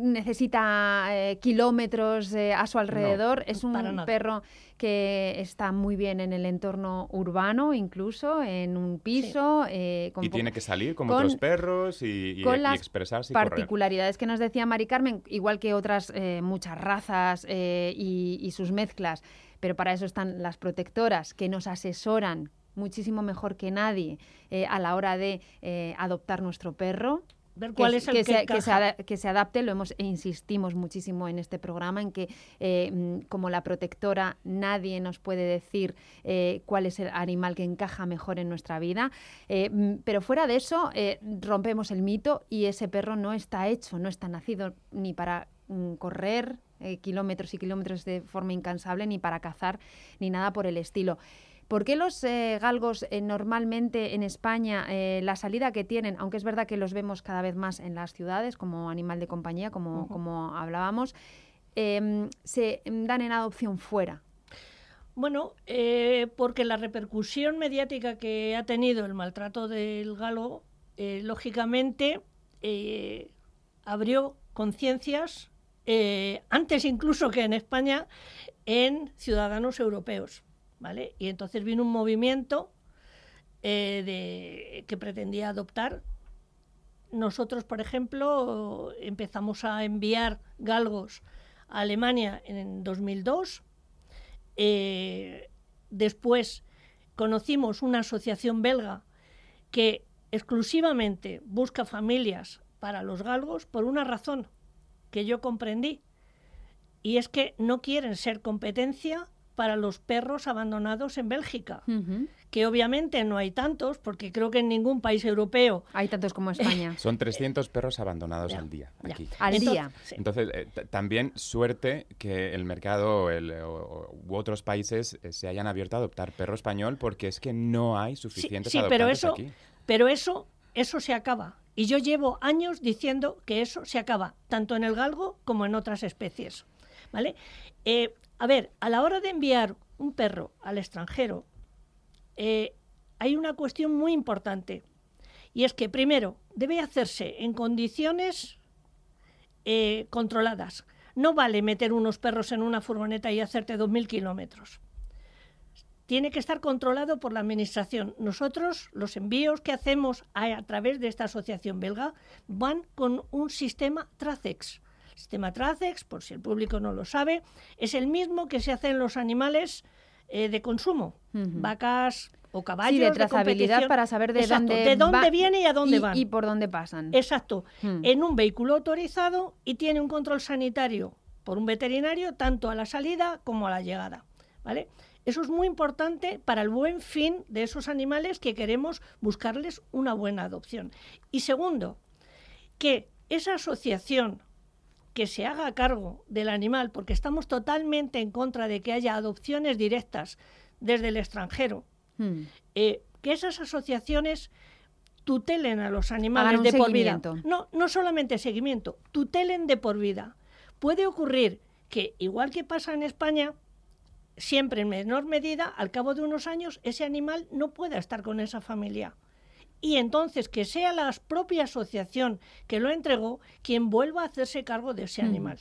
S2: necesita eh, kilómetros eh, a su alrededor. No, es un perro que está muy bien en el entorno urbano, incluso en un piso.
S7: Sí.
S2: Eh, con
S7: y tiene que salir como
S2: con,
S7: otros perros y, y,
S2: con
S7: y
S2: las
S7: expresarse y
S2: particularidades
S7: correr.
S2: que nos decía Mari Carmen, igual que otras eh, muchas razas eh, y, y sus mezclas. Pero para eso están las protectoras, que nos asesoran muchísimo mejor que nadie eh, a la hora de eh, adoptar nuestro perro.
S8: Ver cuál
S2: que,
S8: es el
S2: que,
S8: que,
S2: se, que, se, que se adapte, lo hemos e insistimos muchísimo en este programa, en que eh, como la protectora nadie nos puede decir eh, cuál es el animal que encaja mejor en nuestra vida, eh, pero fuera de eso eh, rompemos el mito y ese perro no está hecho, no está nacido ni para mm, correr eh, kilómetros y kilómetros de forma incansable, ni para cazar, ni nada por el estilo. ¿Por qué los eh, galgos eh, normalmente en España, eh, la salida que tienen, aunque es verdad que los vemos cada vez más en las ciudades como animal de compañía, como, uh-huh. como hablábamos, eh, se dan en adopción fuera?
S8: Bueno, eh, porque la repercusión mediática que ha tenido el maltrato del galgo, eh, lógicamente, eh, abrió conciencias, eh, antes incluso que en España, en ciudadanos europeos. ¿Vale? Y entonces vino un movimiento eh, de, que pretendía adoptar. Nosotros, por ejemplo, empezamos a enviar galgos a Alemania en dos mil dos. Eh, después conocimos una asociación belga que exclusivamente busca familias para los galgos por una razón que yo comprendí. Y es que no quieren ser competencia para los perros abandonados en Bélgica, uh-huh. que obviamente no hay tantos, porque creo que en ningún país europeo
S2: hay tantos como España.
S7: Son trescientos perros abandonados
S8: ya,
S7: al día,
S8: ya.
S7: aquí.
S2: Al
S8: entonces,
S2: día.
S8: Sí.
S7: Entonces, eh, t- también suerte que el mercado el, o, u otros países eh, se hayan abierto a adoptar perro español, porque es que no hay suficientes
S8: sí, sí,
S7: adoptantes
S8: pero eso,
S7: aquí.
S8: Pero eso, eso se acaba. Y yo llevo años diciendo que eso se acaba, tanto en el galgo como en otras especies. ¿Vale? Eh, A ver, a la hora de enviar un perro al extranjero, eh, hay una cuestión muy importante. Y es que, primero, debe hacerse en condiciones eh, controladas. No vale meter unos perros en una furgoneta y hacerte dos mil kilómetros. tiene que estar controlado por la administración. Nosotros, los envíos que hacemos a, a través de esta asociación belga, van con un sistema Tracex. El sistema Tracex, por si el público no lo sabe, es el mismo que se hace en los animales eh, de consumo, uh-huh. vacas o caballos.
S2: Sí, de trazabilidad
S8: de
S2: para saber de
S8: Exacto,
S2: dónde,
S8: de dónde
S2: va
S8: viene y a dónde
S2: y,
S8: van.
S2: Y por dónde pasan.
S8: Exacto,
S2: hmm.
S8: en un vehículo autorizado y tiene un control sanitario por un veterinario tanto a la salida como a la llegada, ¿vale? Eso es muy importante para el buen fin de esos animales que queremos buscarles una buena adopción. Y segundo, que esa asociación que se haga cargo del animal, porque estamos totalmente en contra de que haya adopciones directas desde el extranjero, hmm. eh, que esas asociaciones tutelen a los animales de por vida. No, no solamente seguimiento, tutelen de por vida. Puede ocurrir que, igual que pasa en España, siempre en menor medida, al cabo de unos años, ese animal no pueda estar con esa familia. Y entonces que sea la propia asociación que lo entregó quien vuelva a hacerse cargo de ese animal.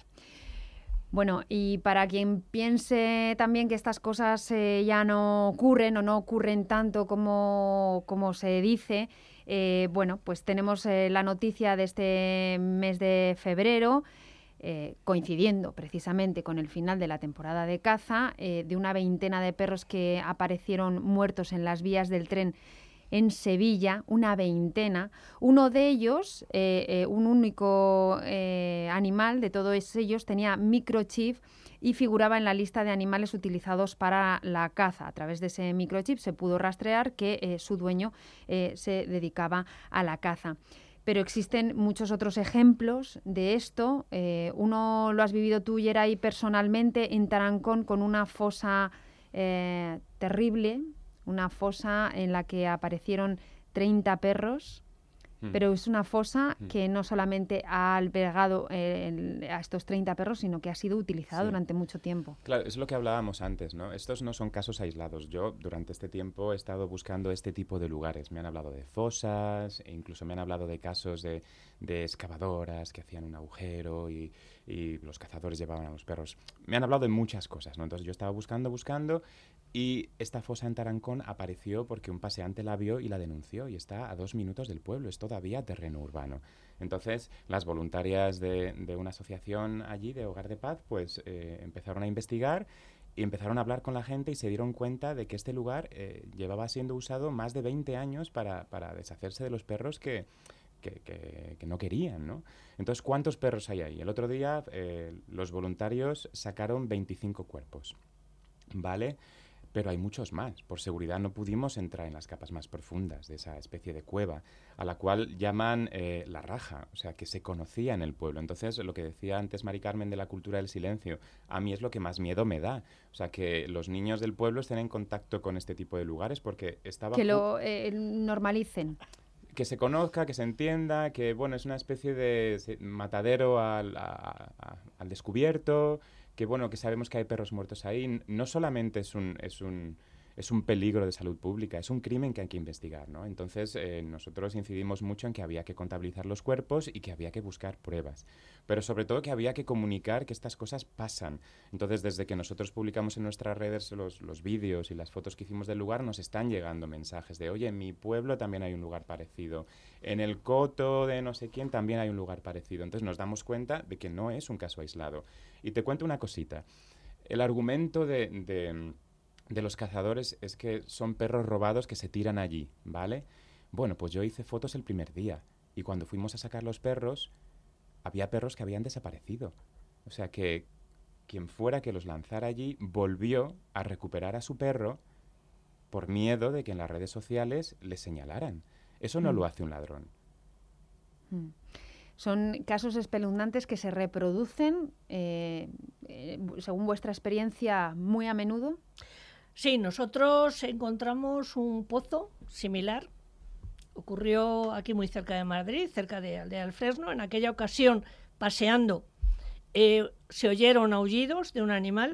S2: Bueno, y para quien piense también que estas cosas eh, ya no ocurren o no ocurren tanto como, como se dice, eh, bueno, pues tenemos eh, la noticia de este mes de febrero, Eh, coincidiendo precisamente con el final de la temporada de caza, eh, de una veintena de perros que aparecieron muertos en las vías del tren en Sevilla, una veintena. Uno de ellos, eh, eh, un único eh, animal de todos ellos, tenía microchip y figuraba en la lista de animales utilizados para la caza. A través de ese microchip se pudo rastrear que eh, su dueño eh, se dedicaba a la caza. Pero existen muchos otros ejemplos de esto. Eh, uno lo has vivido tú, Yeray, personalmente en Tarancón, con una fosa eh, terrible, una fosa en la que aparecieron treinta perros, mm. pero es una fosa mm. que no solamente ha albergado eh, a estos treinta perros, sino que ha sido utilizada sí. durante mucho tiempo.
S7: Claro, es lo que hablábamos antes, ¿no? Estos no son casos aislados. Yo durante este tiempo he estado buscando este tipo de lugares. Me han hablado de fosas, e incluso me han hablado de casos de, de excavadoras que hacían un agujero y, y los cazadores llevaban a los perros. Me han hablado de muchas cosas, ¿no? Entonces yo estaba buscando, buscando... Y esta fosa en Tarancón apareció porque un paseante la vio y la denunció y está a dos minutos del pueblo, es todavía terreno urbano. Entonces, las voluntarias de, de una asociación allí, de Hogar de Paz, pues eh, empezaron a investigar y empezaron a hablar con la gente y se dieron cuenta de que este lugar eh, llevaba siendo usado más de veinte años para, para deshacerse de los perros que, que, que, que no querían, ¿no? Entonces, ¿cuántos perros hay ahí? El otro día eh, los voluntarios sacaron veinticinco cuerpos, ¿vale? Pero hay muchos más. Por seguridad no pudimos entrar en las capas más profundas de esa especie de cueva, a la cual llaman eh, la raja, o sea, que se conocía en el pueblo. Entonces, lo que decía antes Mari Carmen de la cultura del silencio, a mí es lo que más miedo me da. O sea, que los niños del pueblo estén en contacto con este tipo de lugares porque estaba...
S2: Que lo eh, normalicen.
S7: Que se conozca, que se entienda, que, bueno, es una especie de matadero al, a, a, al descubierto... que bueno, que sabemos que hay perros muertos ahí, no solamente es un, es un, es un peligro de salud pública, es un crimen que hay que investigar, ¿no? Entonces, eh, nosotros incidimos mucho en que había que contabilizar los cuerpos y que había que buscar pruebas, pero sobre todo que había que comunicar que estas cosas pasan. Entonces, desde que nosotros publicamos en nuestras redes los, los vídeos y las fotos que hicimos del lugar, nos están llegando mensajes de, oye, en mi pueblo también hay un lugar parecido, en el coto de no sé quién también hay un lugar parecido. Entonces, nos damos cuenta de que no es un caso aislado. Y te cuento una cosita. El argumento de, de, de los cazadores es que son perros robados que se tiran allí, ¿vale? Bueno, pues yo hice fotos el primer día y cuando fuimos a sacar los perros, había perros que habían desaparecido. O sea que quien fuera que los lanzara allí volvió a recuperar a su perro por miedo de que en las redes sociales le señalaran. Eso no mm. lo hace un ladrón.
S2: Mm. Son casos espeluznantes que se reproducen, eh, eh, según vuestra experiencia, muy a menudo.
S8: Sí, nosotros encontramos un pozo similar. Ocurrió aquí muy cerca de Madrid, cerca de Aldea del Fresno. En aquella ocasión, paseando, eh, se oyeron aullidos de un animal.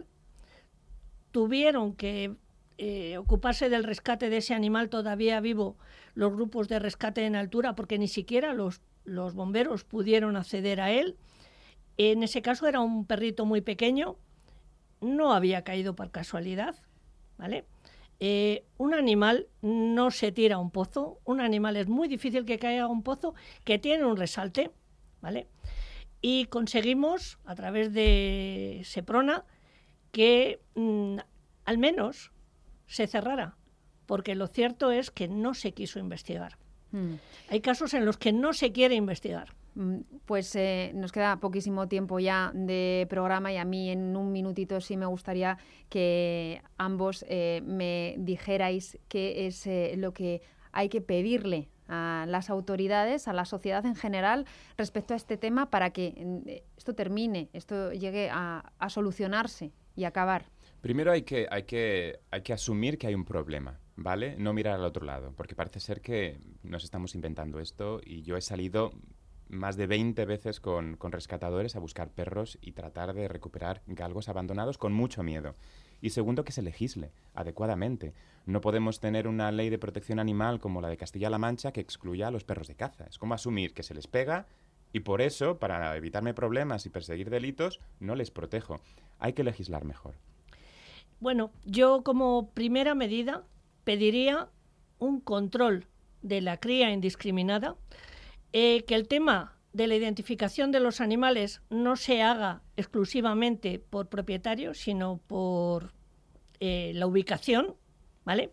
S8: Tuvieron que eh, ocuparse del rescate de ese animal todavía vivo los grupos de rescate en altura, porque ni siquiera los Los bomberos pudieron acceder a él. En ese caso era un perrito muy pequeño, no había caído por casualidad, ¿vale? Eh, un animal no se tira a un pozo, un animal es muy difícil que caiga a un pozo que tiene un resalte, ¿vale? Y conseguimos, a través de Seprona, que mmm, al menos se cerrara, porque lo cierto es que no se quiso investigar. Mm. Hay casos en los que no se quiere investigar.
S2: Pues eh, nos queda poquísimo tiempo ya de programa y a mí en un minutito sí me gustaría que ambos eh, me dijerais qué es eh, lo que hay que pedirle a las autoridades, a la sociedad en general, respecto a este tema para que eh, esto termine, esto llegue a, a solucionarse y acabar.
S7: Primero hay que, hay, que, hay que asumir que hay un problema, ¿vale? No mirar al otro lado, porque parece ser que nos estamos inventando esto y yo he salido más de veinte veces con, con rescatadores a buscar perros y tratar de recuperar galgos abandonados con mucho miedo. Y segundo, que se legisle adecuadamente. No podemos tener una ley de protección animal como la de Castilla-La Mancha que excluya a los perros de caza. Es como asumir que se les pega y por eso, para evitarme problemas y perseguir delitos, no les protejo. Hay que legislar mejor.
S8: Bueno, yo como primera medida pediría un control de la cría indiscriminada, eh, que el tema de la identificación de los animales no se haga exclusivamente por propietarios, sino por eh, la ubicación, ¿vale?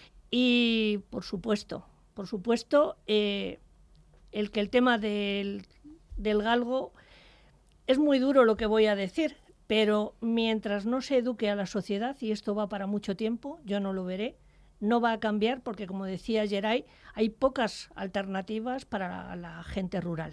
S8: Y, por supuesto, por supuesto, eh, el que el tema del, del galgo es muy duro lo que voy a decir, pero mientras no se eduque a la sociedad, y esto va para mucho tiempo, yo no lo veré, no va a cambiar porque, como decía Geray, hay pocas alternativas para la gente rural.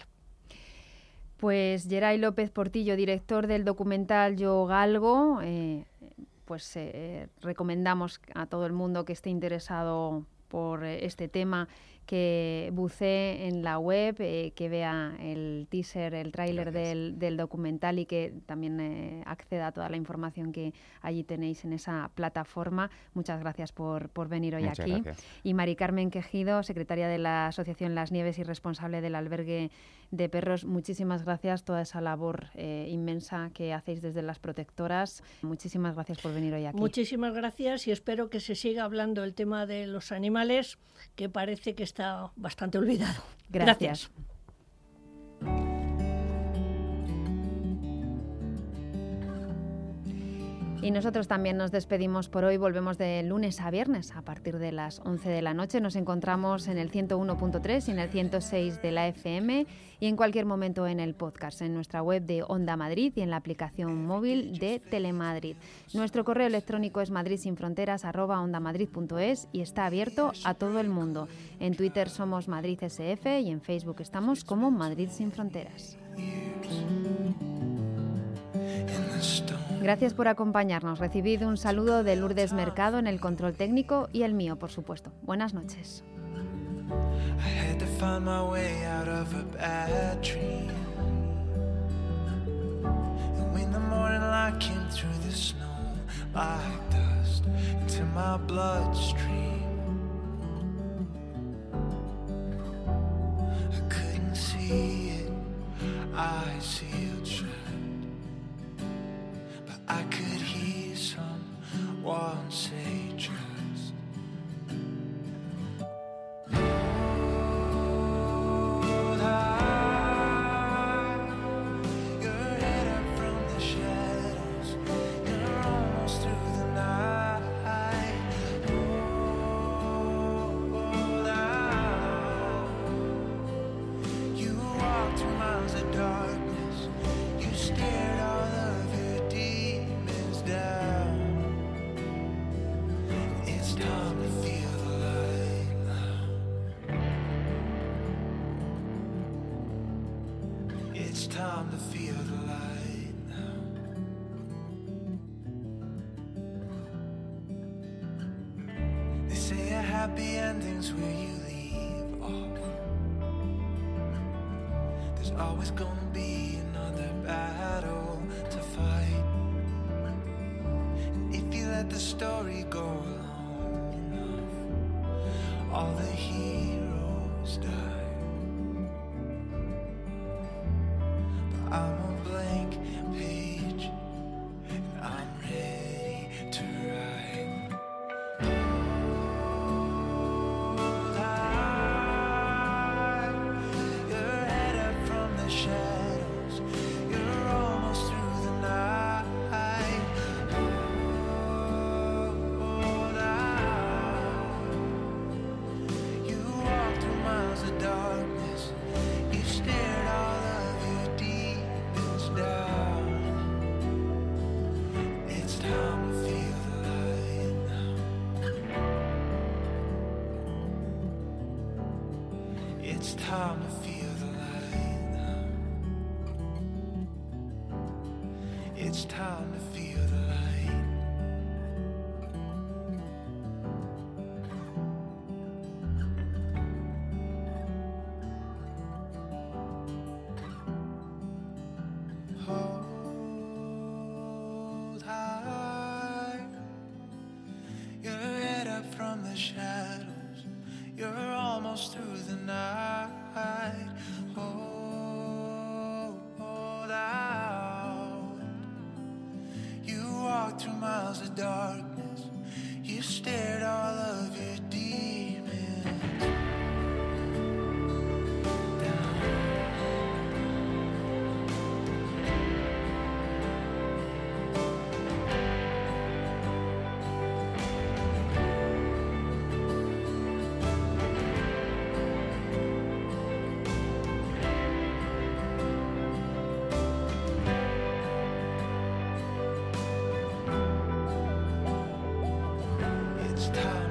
S2: Pues Geray López Portillo, director del documental Yo Galgo, eh, pues eh, recomendamos a todo el mundo que esté interesado por eh, este tema que bucee en la web, eh, que vea el teaser, el tráiler del, del documental y que también eh, acceda a toda la información que allí tenéis en esa plataforma. Muchas gracias por, por venir hoy
S7: Muchas
S2: aquí.
S7: Gracias.
S2: Y Mari Carmen Quejido, secretaria de la Asociación Las Nieves y responsable del albergue de perros, muchísimas gracias. Toda esa labor eh, inmensa que hacéis desde las protectoras. Muchísimas gracias por venir hoy aquí.
S8: Muchísimas gracias y espero que se siga hablando el tema de los animales, que parece que está bastante olvidado.
S2: Gracias. Gracias. Y nosotros también nos despedimos por hoy. Volvemos de lunes a viernes a partir de las once de la noche. Nos encontramos en el ciento uno punto tres y en el ciento seis de la F M y en cualquier momento en el podcast, en nuestra web de Onda Madrid y en la aplicación móvil de Telemadrid. Nuestro correo electrónico es madridsinfronteras arroba ondamadrid punto es y está abierto a todo el mundo. En Twitter somos Madrid S F y en Facebook estamos como Madrid Sin Fronteras. Gracias por acompañarnos. Recibid un saludo de Lourdes Mercado en el control técnico y el mío, por supuesto. Buenas noches.
S3: I had to find my way out of a bad dream. And when the morning light came through the snow like dust into my bloodstream, I couldn't see it, I sealed shut. I could hear someone say just hold high your head up from the shadows. You're almost through the night. Hold high. You walked through miles of darkness. You stared all of your demons down. It's time to feel the light now. It's time to feel the light now. They say a happy ending's where you leave off. There's always gonna be another battle to fight. And if you let the story go long enough, all the heroes die. But I'm a blank page, and I'm ready to write. darkness. You stared all of your demons down. It's time to feel the light now. It's time to feel the light now. It's time to feel the light. Hold high your head up from the shadows. You're almost through the night. Hold out. You walked through miles of darkness. You stared all of your demons down. It's time